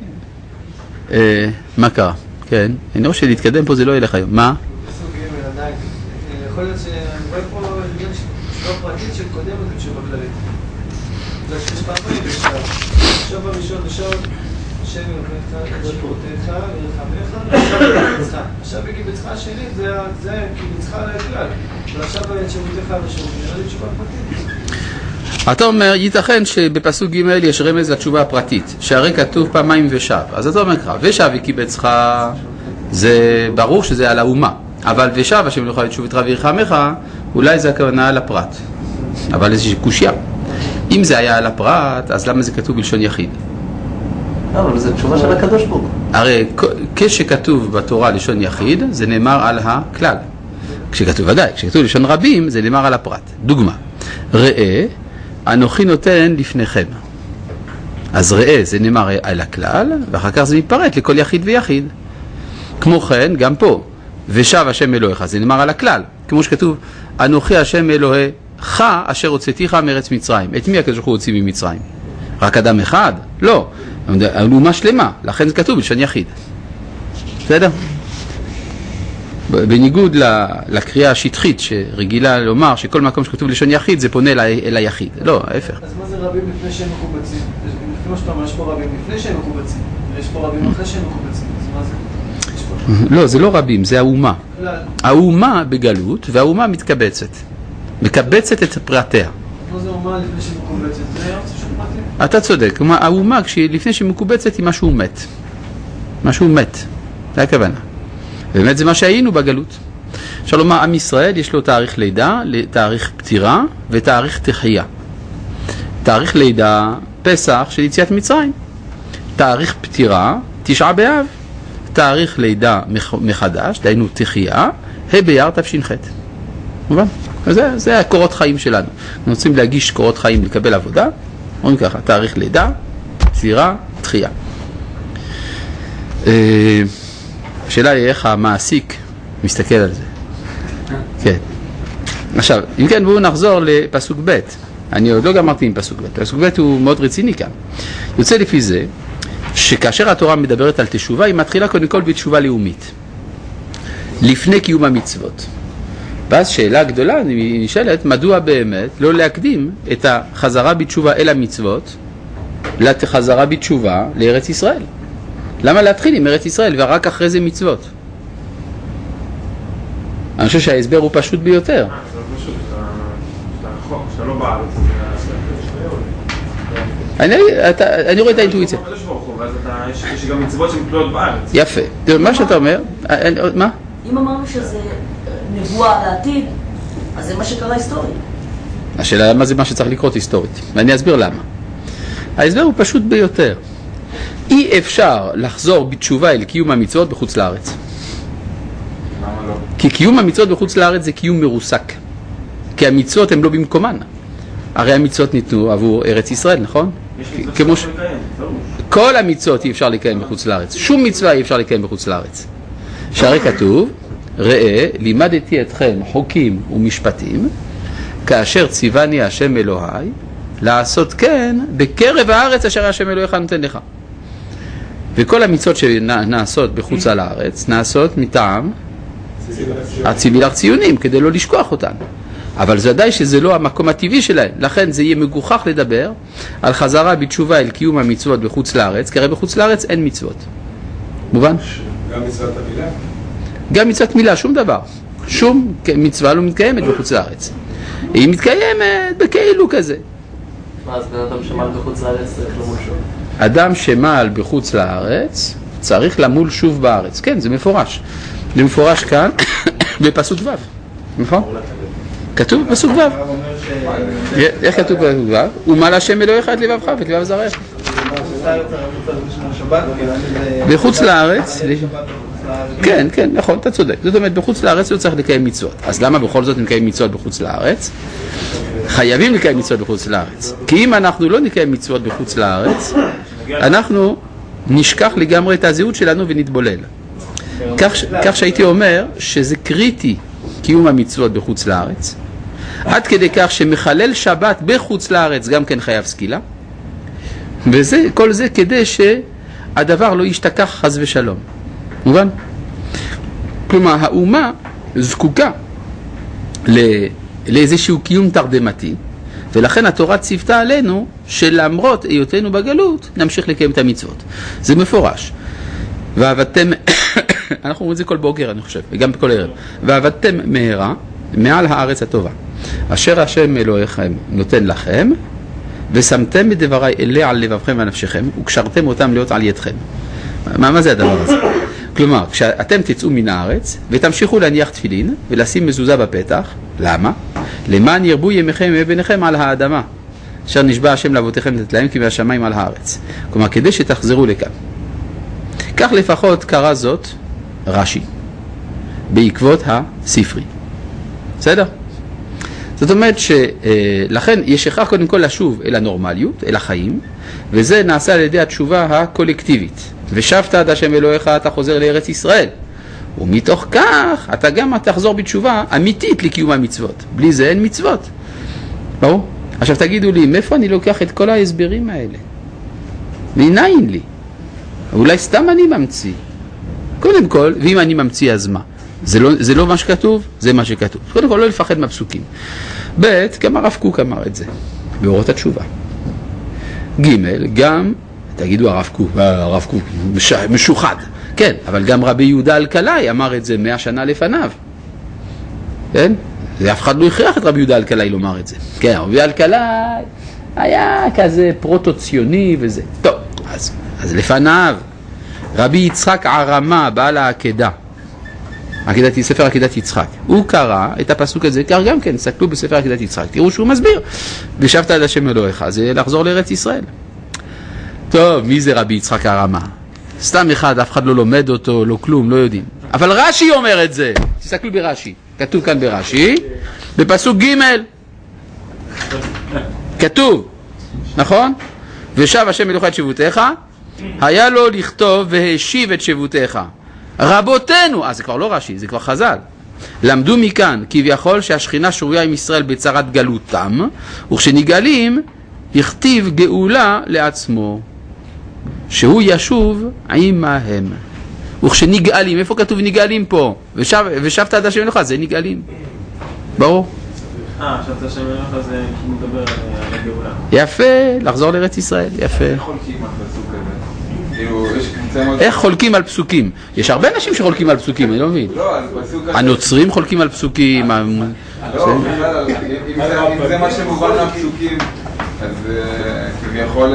מה קרה? כן, אני רואה שלהתקדם פה זה לא ילך היום. מה? יכול להיות שאני רואה פה עניין תשובה פרטית שקודמת לתשובה כללית. זה שיש פעמים בשעה. שוב הראשון ושוב, השם ילכך את שירותיך ורחמך, ועכשיו בקיבצך. עכשיו בקיבצך השנית זה קיבצך לכלל. ועכשיו שירותיך ושוב, נראה לי תשובה פרטית. אתה אומר, ייתכן שבפסוק ג' יש רמז לתשובה הפרטית, שהרי כתוב פעמיים ושב. אז אתה אומר ככה, ושב וקיבצך, זה ברור שזה על האומה. אבל ושב, השם אלוהיך את שובתך וירחמך, אולי זה הכוונה על הפרט. אבל איזושהי קושיה. אם זה היה על הפרט, אז למה זה כתוב בלשון יחיד? לא, אבל זה תשובה של הקדוש ברוך הוא. הרי כשכתוב בתורה לשון יחיד, זה נאמר על הכלל. כשכתוב ודאי, כשכתוב לשון רבים, זה נאמר על הפרט. דוגמה, ראה, אנוכי נותן לפניכם. אז ראה זה נאמר על הכלל, ואחר כך זה מתפרט לכל יחיד ויחיד. כמו כן, גם פה, ושב השם אלוהיך, זה נאמר על הכלל. כמו שכתוב, אנוכי השם אלוהיך אשר הוצאתיך מארץ מצרים. את מי הקדוש ברוך הוא הוציא ממצרים? רק אדם אחד? לא. אומה שלמה, לכן זה כתוב בלשון יחיד. בסדר? בניגוד לקריאה השטחית שרגילה לומר שכל מקום שכתוב לשון יחיד זה פונה אל היחיד. לא, ההפך. אז מה זה רבים לפני שהם מקובצים? לפי מה שאתה אומר, יש פה רבים לפני שהם מקובצים. יש פה רבים אחרי שהם מקובצים. אז מה זה? לא, זה לא רבים, זה האומה. האומה בגלות והאומה מתקבצת. מקבצת את פרטיה. מה זה אומה לפני שהיא מקובצת? זה היה רוצה שהוא פרטי? אתה צודק. האומה לפני שהיא מקובצת היא משהו מת. משהו מת. זה הכוונה. באמת זה מה שהיינו בגלות. אפשר לומר, עם ישראל יש לו תאריך לידה, תאריך פטירה ותאריך תחייה. תאריך לידה, פסח של יציאת מצרים. תאריך פטירה, תשעה באב. תאריך לידה מחדש, דהיינו תחייה, ה' באייר תש"ח. מובן? זה, זה הקורות חיים שלנו. אנחנו רוצים להגיש קורות חיים לקבל עבודה, אומרים ככה, תאריך לידה, פטירה, תחייה. השאלה היא איך המעסיק מסתכל על זה. כן. עכשיו, אם כן, בואו נחזור לפסוק ב'. אני עוד לא גמרתי עם פסוק ב'. פסוק ב' הוא מאוד רציני כאן. יוצא לפי זה, שכאשר התורה מדברת על תשובה, היא מתחילה קודם כל בתשובה לאומית. לפני קיום המצוות. ואז שאלה גדולה נשאלת, מדוע באמת לא להקדים את החזרה בתשובה אל המצוות, לחזרה בתשובה לארץ ישראל? למה להתחיל עם ארץ ישראל ורק אחרי זה מצוות? אני חושב שההסבר הוא פשוט ביותר. זה לא פשוט, שאתה רחוק, שאתה לא בארץ. אני רואה את האינטואיציה. יש גם מצוות שמתלויות בארץ. יפה. מה שאתה אומר, מה? אם אמרנו שזה נבואה לעתיד, אז זה מה שקרה היסטורית. השאלה מה זה מה שצריך לקרות היסטורית, ואני אסביר למה. ההסבר הוא פשוט ביותר. אי אפשר לחזור בתשובה אל קיום המצוות בחוץ לארץ. למה לא? כי קיום המצוות בחוץ לארץ זה קיום מרוסק. כי המצוות הן לא במקומן. הרי המצוות ניתנו עבור ארץ ישראל, נכון? יש מצוות כמו שלא לקיים, ברור. כל המצוות אי אפשר לקיים בחוץ לארץ. שום מצווה אי אפשר לקיים בחוץ לארץ. שהרי כתוב, ראה, לימדתי אתכם חוקים ומשפטים, כאשר ציווני השם אלוהי, לעשות כן בקרב הארץ אשר השם אלוהיך נותן לך. וכל המצוות שנעשות בחוץ על הארץ, נעשות מטעם הציווי לך ציונים, כדי לא לשכוח אותן. אבל זה ודאי שזה לא המקום הטבעי שלהם, לכן זה יהיה מגוחך לדבר על חזרה בתשובה אל קיום המצוות בחוץ לארץ, כי הרי בחוץ לארץ אין מצוות. מובן? גם מצוות המילה? גם מצוות מילה, שום דבר. שום מצווה לא מתקיימת בחוץ לארץ. היא מתקיימת בכאילו כזה. מה, אז בן אדם שמל בחוץ לארץ צריך למול שוב? אדם שמל בחוץ לארץ צריך למול שוב בארץ. כן, זה מפורש. זה מפורש כאן בפסוק ו', נכון? כתוב בפסוק ו'. איך כתוב בפסוק ו'? ומל השם אלוהיך את לבבך ואת לבב זרעך. בחוץ לארץ, כן, כן, נכון, אתה צודק. זאת אומרת, בחוץ לארץ לא צריך לקיים מצוות. אז למה בכל זאת נקיים מצוות בחוץ לארץ? חייבים לקיים מצוות בחוץ לארץ. כי אם אנחנו לא נקיים מצוות בחוץ לארץ, אנחנו נשכח לגמרי את הזהות שלנו ונתבולל. כך, כך שהייתי אומר שזה קריטי קיום המצוות בחוץ לארץ, עד כדי כך שמחלל שבת בחוץ לארץ גם כן חייב סקילה, וזה, כל זה כדי שהדבר לא ישתכח חס ושלום. מובן? כלומר, האומה זקוקה לאיזשהו קיום תרדמתי, ולכן התורה ציוותה עלינו שלמרות היותנו בגלות נמשיך לקיים את המצוות. זה מפורש. ועבדתם, אנחנו אומרים את זה כל בוקר אני חושב, וגם בכל ערב. ועבדתם מהרה מעל הארץ הטובה, אשר השם אלוהיכם נותן לכם, ושמתם את דברי אלה על לבבכם ונפשכם, וקשרתם אותם להיות על ידכם. מה, מה זה הדבר הזה? כלומר, כשאתם תצאו מן הארץ ותמשיכו להניח תפילין ולשים מזוזה בפתח, למה? למען ירבו ימיכם וביניכם על האדמה, אשר נשבע השם לאבותיכם לתת להם כי מהשמיים על הארץ. כלומר, כדי שתחזרו לכאן. כך לפחות קרא זאת רש"י, בעקבות הספרי. בסדר? זאת אומרת שלכן יש הכרח קודם כל לשוב אל הנורמליות, אל החיים, וזה נעשה על ידי התשובה הקולקטיבית. ושבת עד השם אלוהיך אתה חוזר לארץ ישראל. ומתוך כך אתה גם תחזור בתשובה אמיתית לקיום המצוות. בלי זה אין מצוות. ברור? עכשיו תגידו לי, מאיפה אני לוקח את כל ההסברים האלה? מניין לי. אולי סתם אני ממציא. קודם כל, ואם אני ממציא אז מה? זה לא, זה לא מה שכתוב, זה מה שכתוב. קודם כל לא לפחד מהפסוקים. ב' גם הרב קוק אמר את זה, באורות התשובה. ג' גם, תגידו הרב קוק, הרב קוק מש, משוחד. כן, אבל גם רבי יהודה אלקלעי אמר את זה מאה שנה לפניו. כן? זה אף אחד לא הכריח את רבי יהודה אלקלעי לומר את זה. כן, רבי אלקלעי היה כזה פרוטו-ציוני וזה. טוב, אז, אז לפניו, רבי יצחק ערמה, בעל העקדה, עקדת, ספר עקדת יצחק, הוא קרא את הפסוק הזה, קרא גם כן, סתכלו בספר עקדת יצחק, תראו שהוא מסביר, ושבת עד השם אלוהיך, זה לחזור לארץ ישראל. טוב, מי זה רבי יצחק ערמה? סתם אחד, אף אחד לא לומד אותו, לא כלום, לא יודעים. אבל רש"י אומר את זה. תסתכלו ברש"י. כתוב כאן ברש"י, בפסוק ג' כתוב, נכון? ושב השם אלוהיך את שבותיך, היה לו לכתוב והשיב את שבותיך. רבותינו, אז זה כבר לא רש"י, זה כבר חז"ל. למדו מכאן כביכול שהשכינה שרויה עם ישראל בצרת גלותם, וכשנגאלים יכתיב גאולה לעצמו, שהוא ישוב עמהם. וכשנגאלים, איפה כתוב נגאלים פה? ושב, ושבת עד השם אלוהיך, זה נגאלים. ברור? אה, שבת השם אלוהיך זה מדבר על הגאולה. יפה, לחזור לארץ ישראל, יפה. איך חולקים על פסוק כזה? כאילו, יש קבוצה מאוד... איך חולקים על פסוקים? יש הרבה אנשים שחולקים על פסוקים, אני לא מבין. לא, על פסוק כזה... הנוצרים חולקים על פסוקים. לא, בכלל, אם זה מה שמובן מהפסוקים, אז כביכול...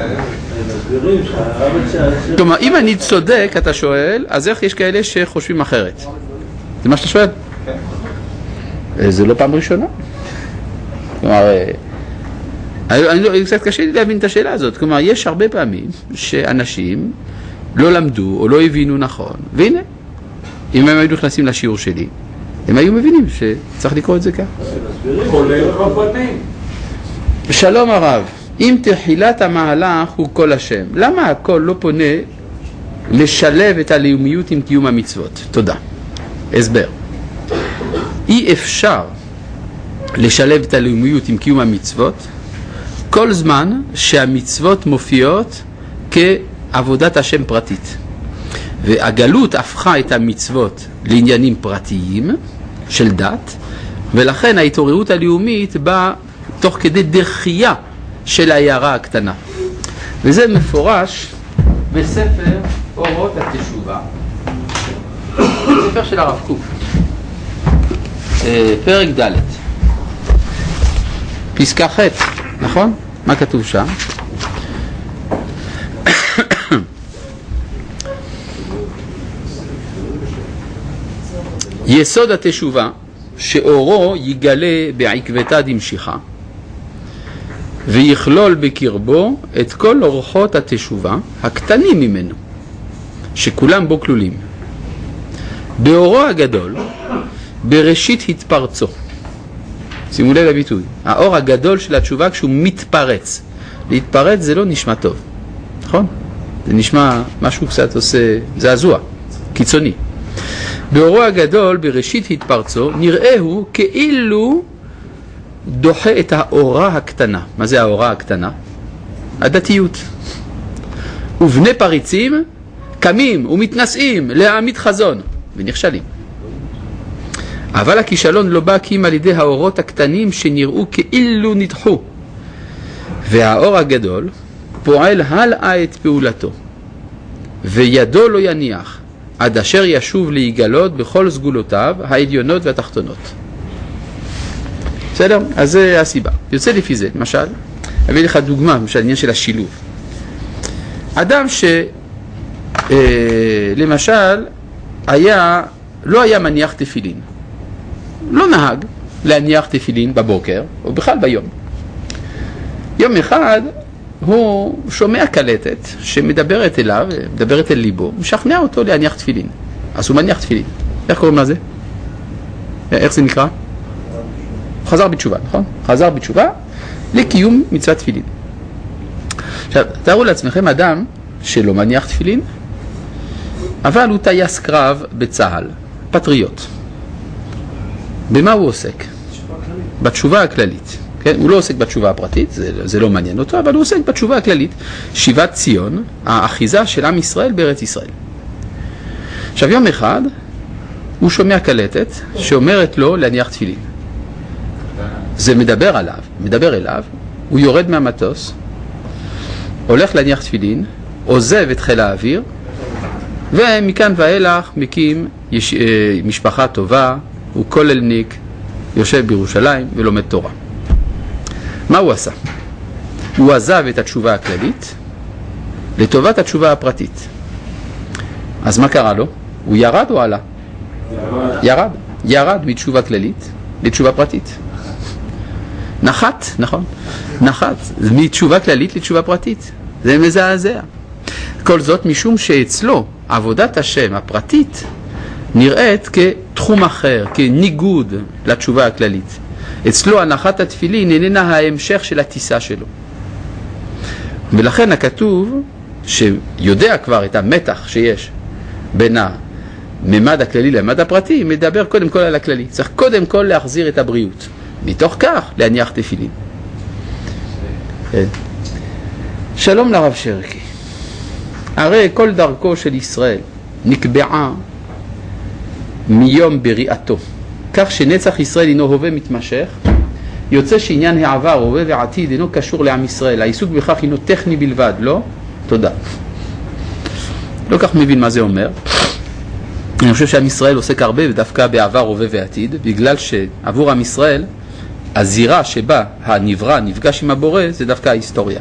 כלומר, אם אני צודק, אתה שואל, אז איך יש כאלה שחושבים אחרת? זה מה שאתה שואל? כן. זה לא פעם ראשונה. כלומר, אני קצת קשה לי להבין את השאלה הזאת. כלומר, יש הרבה פעמים שאנשים לא למדו או לא הבינו נכון, והנה, אם הם היו נכנסים לשיעור שלי, הם היו מבינים שצריך לקרוא את זה כך. כולל רבנים. שלום הרב, אם תחילת המהלך הוא כל השם, למה הכל לא פונה לשלב את הלאומיות עם קיום המצוות? תודה. הסבר. אי אפשר לשלב את הלאומיות עם קיום המצוות כל זמן שהמצוות מופיעות כעבודת השם פרטית. והגלות הפכה את המצוות לעניינים פרטיים של דת, ולכן ההתעוררות הלאומית באה תוך כדי דחייה של העיירה הקטנה. וזה מפורש בספר אורות התשובה, ספר של הרב קוק, פרק ד' פסקה ח', נכון? מה כתוב שם? יסוד התשובה שאורו יגלה בעקבתא דמשיחא ויכלול בקרבו את כל אורחות התשובה הקטנים ממנו שכולם בו כלולים. באורו הגדול בראשית התפרצו, שימו לב לביטוי, האור הגדול של התשובה כשהוא מתפרץ. להתפרץ זה לא נשמע טוב, נכון? זה נשמע משהו קצת עושה זעזוע קיצוני. באורו הגדול בראשית התפרצו נראהו כאילו דוחה את האורה הקטנה. מה זה האורה הקטנה? הדתיות. ובני פריצים קמים ומתנשאים להעמיד חזון ונכשלים. אבל הכישלון לא בא כי אם על ידי האורות הקטנים שנראו כאילו נדחו, והאור הגדול פועל הלאה את פעולתו וידו לא יניח עד אשר ישוב להיגלות בכל סגולותיו העליונות והתחתונות. בסדר? אז זה הסיבה. יוצא לפי זה, למשל, אביא לך דוגמה, למשל, עניין של השילוב. אדם ש... אה, למשל, היה, לא היה מניח תפילין. לא נהג להניח תפילין בבוקר, או בכלל ביום. יום אחד הוא שומע קלטת שמדברת אליו, מדברת אל ליבו, משכנע אותו להניח תפילין. אז הוא מניח תפילין. איך קוראים לזה? איך זה נקרא? חזר בתשובה, נכון? חזר בתשובה לקיום מצוות תפילין. עכשיו, תארו לעצמכם אדם שלא מניח תפילין, אבל הוא טייס קרב בצהל, פטריוט. במה הוא עוסק? בתשובה הכללית. כן? הוא לא עוסק בתשובה הפרטית, זה, זה לא מעניין אותו, אבל הוא עוסק בתשובה הכללית, שיבת ציון, האחיזה של עם ישראל בארץ ישראל. עכשיו יום אחד הוא שומע קלטת שאומרת לו להניח תפילין. זה מדבר עליו, מדבר אליו, הוא יורד מהמטוס, הולך להניח תפילין, עוזב את חיל האוויר, ומכאן ואילך מקים יש, משפחה טובה, הוא כוללניק, יושב בירושלים ולומד תורה. מה הוא עשה? הוא עזב את התשובה הכללית לטובת התשובה הפרטית. אז מה קרה לו? הוא ירד או עלה? ירד. ירד, ירד מתשובה כללית לתשובה פרטית. נחת, נכון? נחת מתשובה כללית לתשובה פרטית. זה מזעזע. כל זאת משום שאצלו עבודת השם הפרטית נראית כתחום אחר, כניגוד לתשובה הכללית. אצלו הנחת התפילין איננה ההמשך של הטיסה שלו. ולכן הכתוב שיודע כבר את המתח שיש בין הממד הכללי לממד הפרטי, מדבר קודם כל על הכללי. צריך קודם כל להחזיר את הבריאות. מתוך כך להניח תפילין. כן. שלום לרב שרקי. הרי כל דרכו של ישראל נקבעה מיום בריאתו, כך שנצח ישראל אינו הווה מתמשך, יוצא שעניין העבר, הווה ועתיד אינו קשור לעם ישראל. העיסוק בכך אינו טכני בלבד, לא? תודה. לא כך מבין מה זה אומר. אני חושב שעם ישראל עוסק הרבה ודווקא בעבר, הווה ועתיד, בגלל שעבור עם ישראל הזירה שבה הנברא נפגש עם הבורא זה דווקא ההיסטוריה.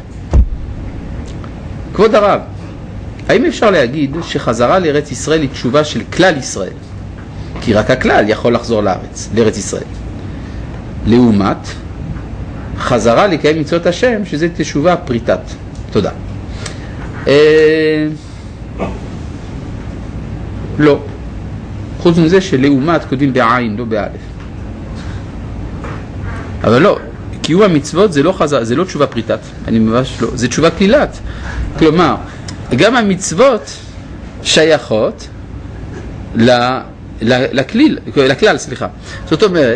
כבוד הרב, האם אפשר להגיד שחזרה לארץ ישראל היא תשובה של כלל ישראל? כי רק הכלל יכול לחזור לארץ, לארץ ישראל. לעומת חזרה לקיים מצוות השם, שזה תשובה פריטת. תודה. אה... לא. חוץ מזה שלעומת כותבים בעין, לא באלף. אבל לא, קיום המצוות זה לא חזרה, זה לא תשובה פריטת. אני ממש לא, זה תשובה כלילת. כלומר, גם המצוות שייכות ל... לכליל, לכלל, סליחה. זאת אומרת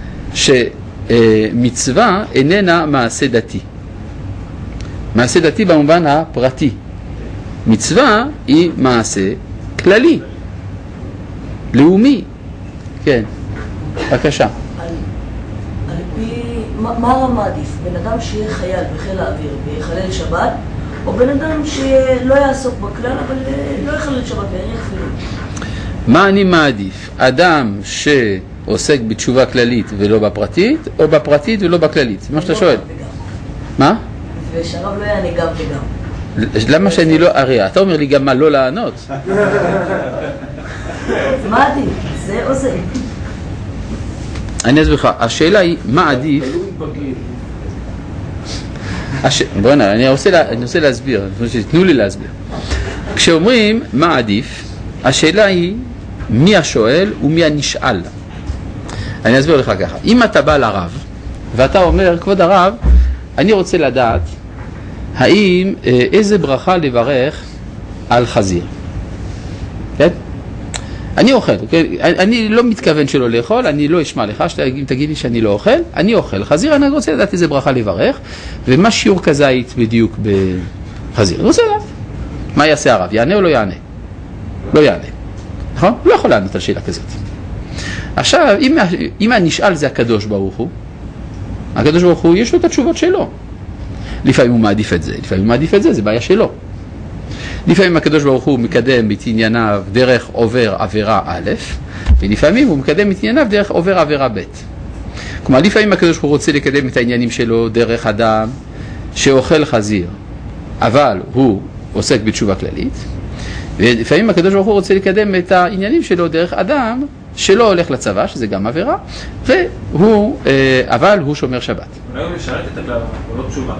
שמצווה איננה מעשה דתי. מעשה דתי במובן הפרטי. מצווה היא מעשה כללי, לאומי. כן, בבקשה. על פי, מה הרמה עדיף? בן אדם שיהיה חייל בחיל האוויר ויחלל שבת, או בן אדם שלא יעסוק בכלל, אבל לא יחלל שבת ויניח תפילין? מה אני מעדיף? אדם שעוסק בתשובה כללית ולא בפרטית, או בפרטית ולא בכללית? מה שאתה שואל? מה? ושהרב לא יענה גם וגם. למה שאני לא... הרי אתה אומר לי גם מה לא לענות. מה עדיף? זה או זה? אני אסביר לך, השאלה היא מה עדיף... בוא נראה, אני רוצה להסביר, תנו לי להסביר. כשאומרים מה עדיף, השאלה היא מי השואל ומי הנשאל. אני אסביר לך ככה. אם אתה בא לרב ואתה אומר, כבוד הרב, אני רוצה לדעת האם איזה ברכה לברך על חזיר. כן? אני אוכל, כן? אני לא מתכוון שלא לאכול, אני לא אשמע לך, אם תגיד לי שאני לא אוכל, אני אוכל חזיר, אני רוצה לדעת איזה ברכה לברך, ומה שיעור כזית בדיוק בחזיר. אני רוצה לדעת. מה יעשה הרב? יענה או לא יענה? לא יענה. נכון? הוא לא יכול לענות על שאלה כזאת. עכשיו, אם, אם הנשאל זה הקדוש ברוך הוא, הקדוש ברוך הוא יש לו את התשובות שלו. לפעמים הוא מעדיף את זה, לפעמים הוא מעדיף את זה, זה בעיה שלו. לפעמים הקדוש ברוך הוא מקדם את ענייניו דרך עובר עבירה א', ולפעמים הוא מקדם את ענייניו דרך עובר עבירה ב'. כלומר, לפעמים הקדוש ברוך הוא רוצה לקדם את העניינים שלו דרך אדם שאוכל חזיר, אבל הוא עוסק בתשובה כללית, ולפעמים הקדוש ברוך הוא רוצה לקדם את העניינים שלו דרך אדם שלא הולך לצבא, שזה גם עבירה, והוא, אבל הוא שומר שבת. אולי הוא משרת את הכלל, הוא לא תשובה,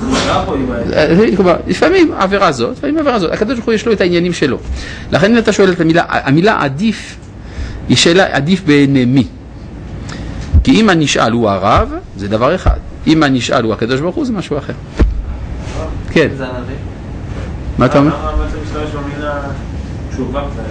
לא? כלומר, לפעמים עבירה זאת, לפעמים עבירה זאת. הקדוש ברוך הוא יש לו את העניינים שלו. לכן אם אתה שואל את המילה, המילה עדיף, היא שאלה עדיף בעיני מי. כי אם הנשאל הוא הרב, זה דבר אחד. אם הנשאל הוא הקדוש ברוך הוא, זה משהו אחר. כן. זה הנביא? מה אתה אומר? למה בעצם משתמש במילה תשובה כלל?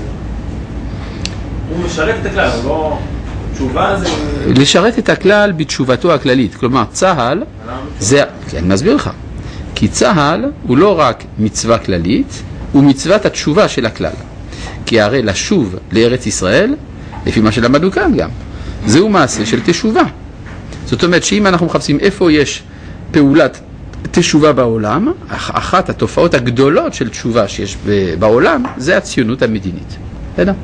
הוא משרת את הכלל, הוא לא... תשובה זה... לשרת את הכלל בתשובתו הכללית. כלומר, צהל זה... אני מסביר לך. כי צהל הוא לא רק מצווה כללית, הוא מצוות התשובה של הכלל. כי הרי לשוב לארץ ישראל, לפי מה שלמדנו כאן גם, זהו מעשה של תשובה. זאת אומרת שאם אנחנו מחפשים איפה יש פעולת תשובה בעולם, אחת התופעות הגדולות של תשובה שיש בעולם, זה הציונות המדינית. בסדר?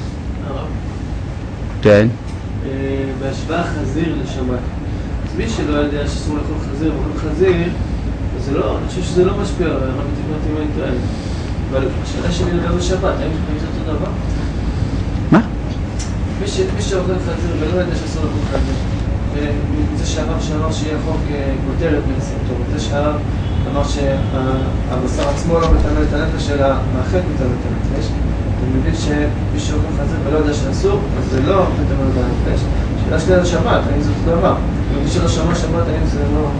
כן. בהשוואה חזיר לשבת. אז מי שלא יודע שאסור לאכול חזיר ואוכל חזיר, אז זה לא, אני חושב שזה לא משפיע, אבל אני מתקנות עם היתרן. אבל השאלה שלי לגבי שבת, האם זה אותו דבר? מה? מי שאוכל חזיר ולא יודע שאסור לאכול חזיר, וזה שהרב שאמר שיהיה חוק כותרת בעצם, זה שהרב אמר שהבשר עצמו לא מטמא את הנפש, אלא החטא מטמא את הנפש. אני מבין שמי שאומר לך זה ולא יודע שאסור, אז זה לא מטמא את הנפש. שאלה שלי על השבת, האם זה אותו דבר? מי שלא שמע שבת, האם זה לא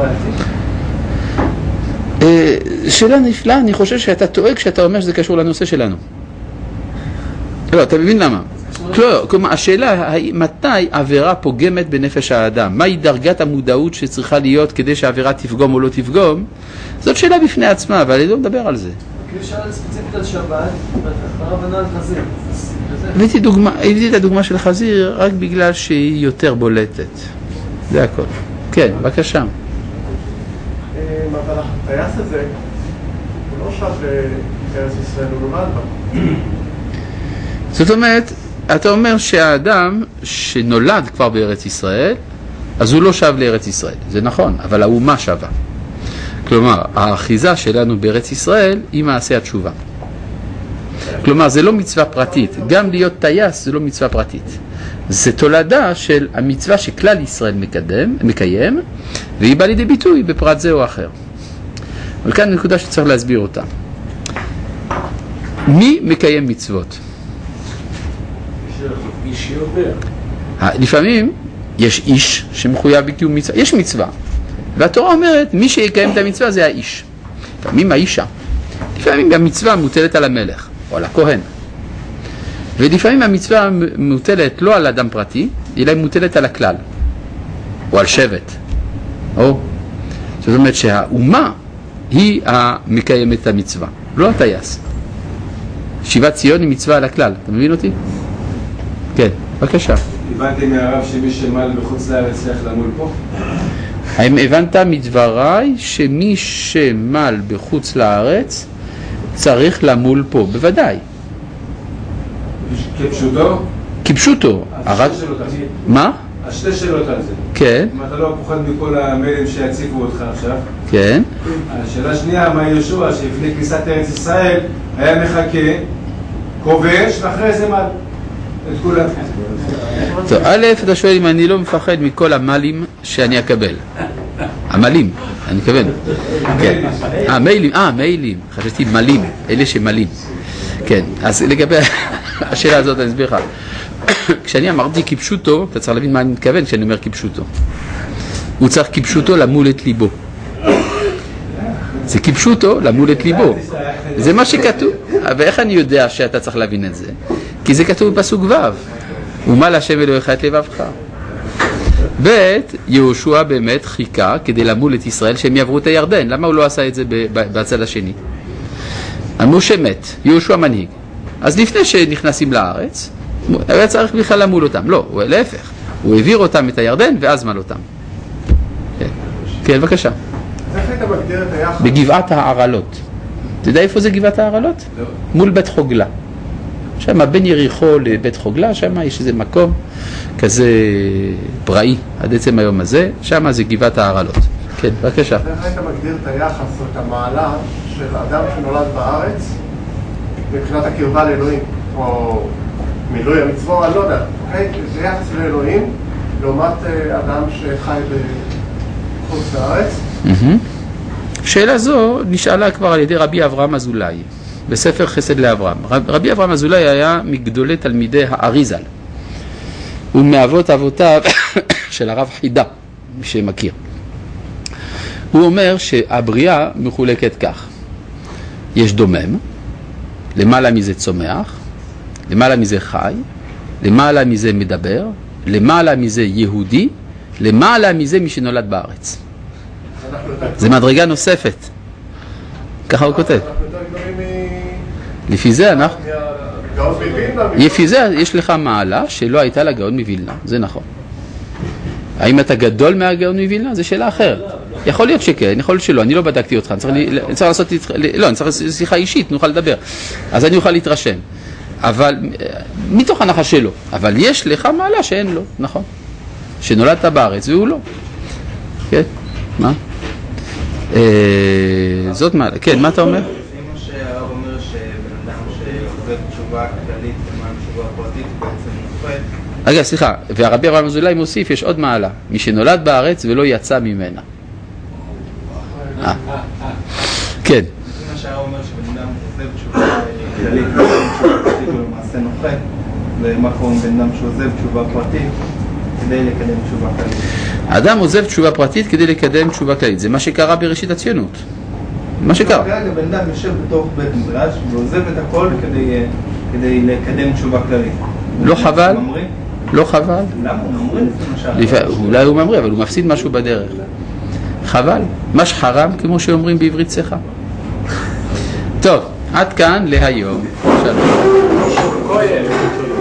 בעייתי? שאלה נפלאה, אני חושב שאתה טועה כשאתה אומר שזה קשור לנושא שלנו. לא, אתה מבין למה? לא, כלומר, השאלה היא מתי עבירה פוגמת בנפש האדם? מהי דרגת המודעות שצריכה להיות כדי שהעבירה תפגום או לא תפגום? זאת שאלה בפני עצמה, אבל אני לא מדבר על זה. כאילו שאלה ספציפית על שבת, ואחריו ענה על חזיר. הבאתי דוגמה, הבאתי את הדוגמה של חזיר רק בגלל שהיא יותר בולטת. זה הכל. כן, בבקשה. אבל הטייס הזה, הוא לא שב לארץ ישראל, הוא נולד בה. זאת אומרת, אתה אומר שהאדם שנולד כבר בארץ ישראל, אז הוא לא שב לארץ ישראל. זה נכון, אבל האומה שבה. כלומר, האחיזה שלנו בארץ ישראל היא מעשה התשובה. כלומר, זה לא מצווה פרטית. גם להיות טייס זה לא מצווה פרטית. זה תולדה של המצווה שכלל ישראל מקדם, מקיים, והיא באה לידי ביטוי בפרט זה או אחר. אבל כאן נקודה שצריך להסביר אותה. מי מקיים מצוות? מי שיודע. לפעמים יש איש שמחויב בקיום מצווה. יש מצווה. והתורה אומרת, מי שיקיים את המצווה זה האיש. לפעמים האישה. לפעמים המצווה מוטלת על המלך, או על הכהן. ולפעמים המצווה מוטלת לא על אדם פרטי, אלא מוטלת על הכלל, או על שבט. או, זאת אומרת שהאומה היא המקיימת את המצווה, לא הטייס. שיבת ציון היא מצווה על הכלל, אתה מבין אותי? כן, בבקשה. הבנתי מהרב שמי שמל בחוץ לארץ צריך למול פה? האם הבנת מדבריי שמי שמל בחוץ לארץ צריך למול פה? בוודאי. כפשוטו? כפשוטו. אז שתי שאלות על זה. מה? אז שתי שאלות על זה. כן. אם אתה לא פוחד מכל המיילים שיציפו אותך עכשיו. כן. השאלה השנייה, מה יהושע שלפני כניסת ארץ ישראל היה מחכה, כובש, ואחרי זה מל. את כולם. טוב, א', אתה שואל אם אני לא מפחד מכל המלים שאני אקבל. המלים, אני אקבל. כן. אה, מיילים, אה, מיילים. חשבתי מלים, אלה שמלים. כן, אז לגבי השאלה הזאת אני אסביר לך. כשאני אמרתי כפשוטו, אתה צריך להבין מה אני מתכוון כשאני אומר כפשוטו. הוא צריך כפשוטו למול את ליבו. זה כפשוטו למול את ליבו. זה מה שכתוב. ואיך אני יודע שאתה צריך להבין את זה? כי זה כתוב בפסוק ו'. ומה להשם אלוהיך את לבבך. ב' יהושע באמת חיכה כדי למול את ישראל שהם יעברו את הירדן. למה הוא לא עשה את זה בצד השני? משה מת, יהושע מנהיג. אז לפני שנכנסים לארץ, הוא היה צריך בכלל למול אותם. לא, הוא להפך. הוא העביר אותם את הירדן ואז מל אותם. כן, כן, בבקשה. אז איך היית מגדיר את היחס? בגבעת הערלות. אתה יודע איפה זה גבעת הערלות? לא. מול בית חוגלה. שם בין יריחו לבית חוגלה, שם יש איזה מקום כזה פראי עד עצם היום הזה, שם זה גבעת הערלות. כן, בבקשה. איך היית מגדיר את היחס או את המעלה של אדם שנולד בארץ מבחינת הקרבה לאלוהים, או מילוי המצוות, אני לא יודע, זה יחס לאלוהים לעומת אדם שחי בחוץ לארץ? שאלה זו נשאלה כבר על ידי רבי אברהם אזולאי בספר חסד לאברהם. רבי אברהם אזולאי היה מגדולי תלמידי האריזל ומאבות אבותיו של הרב חידה, מי שמכיר. הוא אומר שהבריאה מחולקת כך: יש דומם, למעלה מזה צומח, למעלה מזה חי, למעלה מזה מדבר, למעלה מזה יהודי, למעלה מזה מי שנולד בארץ. זה מדרגה נוספת. ככה הוא כותב. לפי זה אנחנו... לפי זה יש לך מעלה שלא הייתה לגאון מווילנה, זה נכון. האם אתה גדול מהגאון מווילנה? זו שאלה אחרת. יכול להיות שכן, יכול להיות שלא, אני לא בדקתי אותך, אני צריך, אני צריך לעשות, לא, אני צריך שיחה אישית, נוכל לדבר, אז אני אוכל להתרשם. אבל, מתוך הנחה שלו, אבל יש לך מעלה שאין לו, נכון? שנולדת בארץ והוא לא. כן, מה? זאת מעלה, כן, מה אתה אומר? לפני מה שהרב אומר שבן אדם שחוזר תשובה כללית למען תשובה פרטית בעצם נופל. רגע, סליחה, והרבי אברהם אזולאי מוסיף, יש עוד מעלה, מי שנולד בארץ ולא יצא ממנה. אה. כן. לפי מה שהרב אומר שבן אדם עוזב תשובה כללית, תשובה פרטית הוא למעשה נוחת, ומה קוראים בן אדם שעוזב תשובה פרטית כדי לקדם תשובה כללית? האדם עוזב תשובה פרטית כדי לקדם תשובה כללית. זה מה שקרה בראשית הציונות. מה שקרה. כרגע בן אדם יושב בתוך בית מדרש ועוזב את הכל כדי, כדי לקדם תשובה כללית. לא חבל? לא חבל? למה? הוא ממריא לפי מה שהרב? אולי הוא ממריא, אבל הוא מפסיד משהו בדרך. חבל. מש חרם, כמו שאומרים בעברית שיחה. טוב, עד כאן להיום. שלום.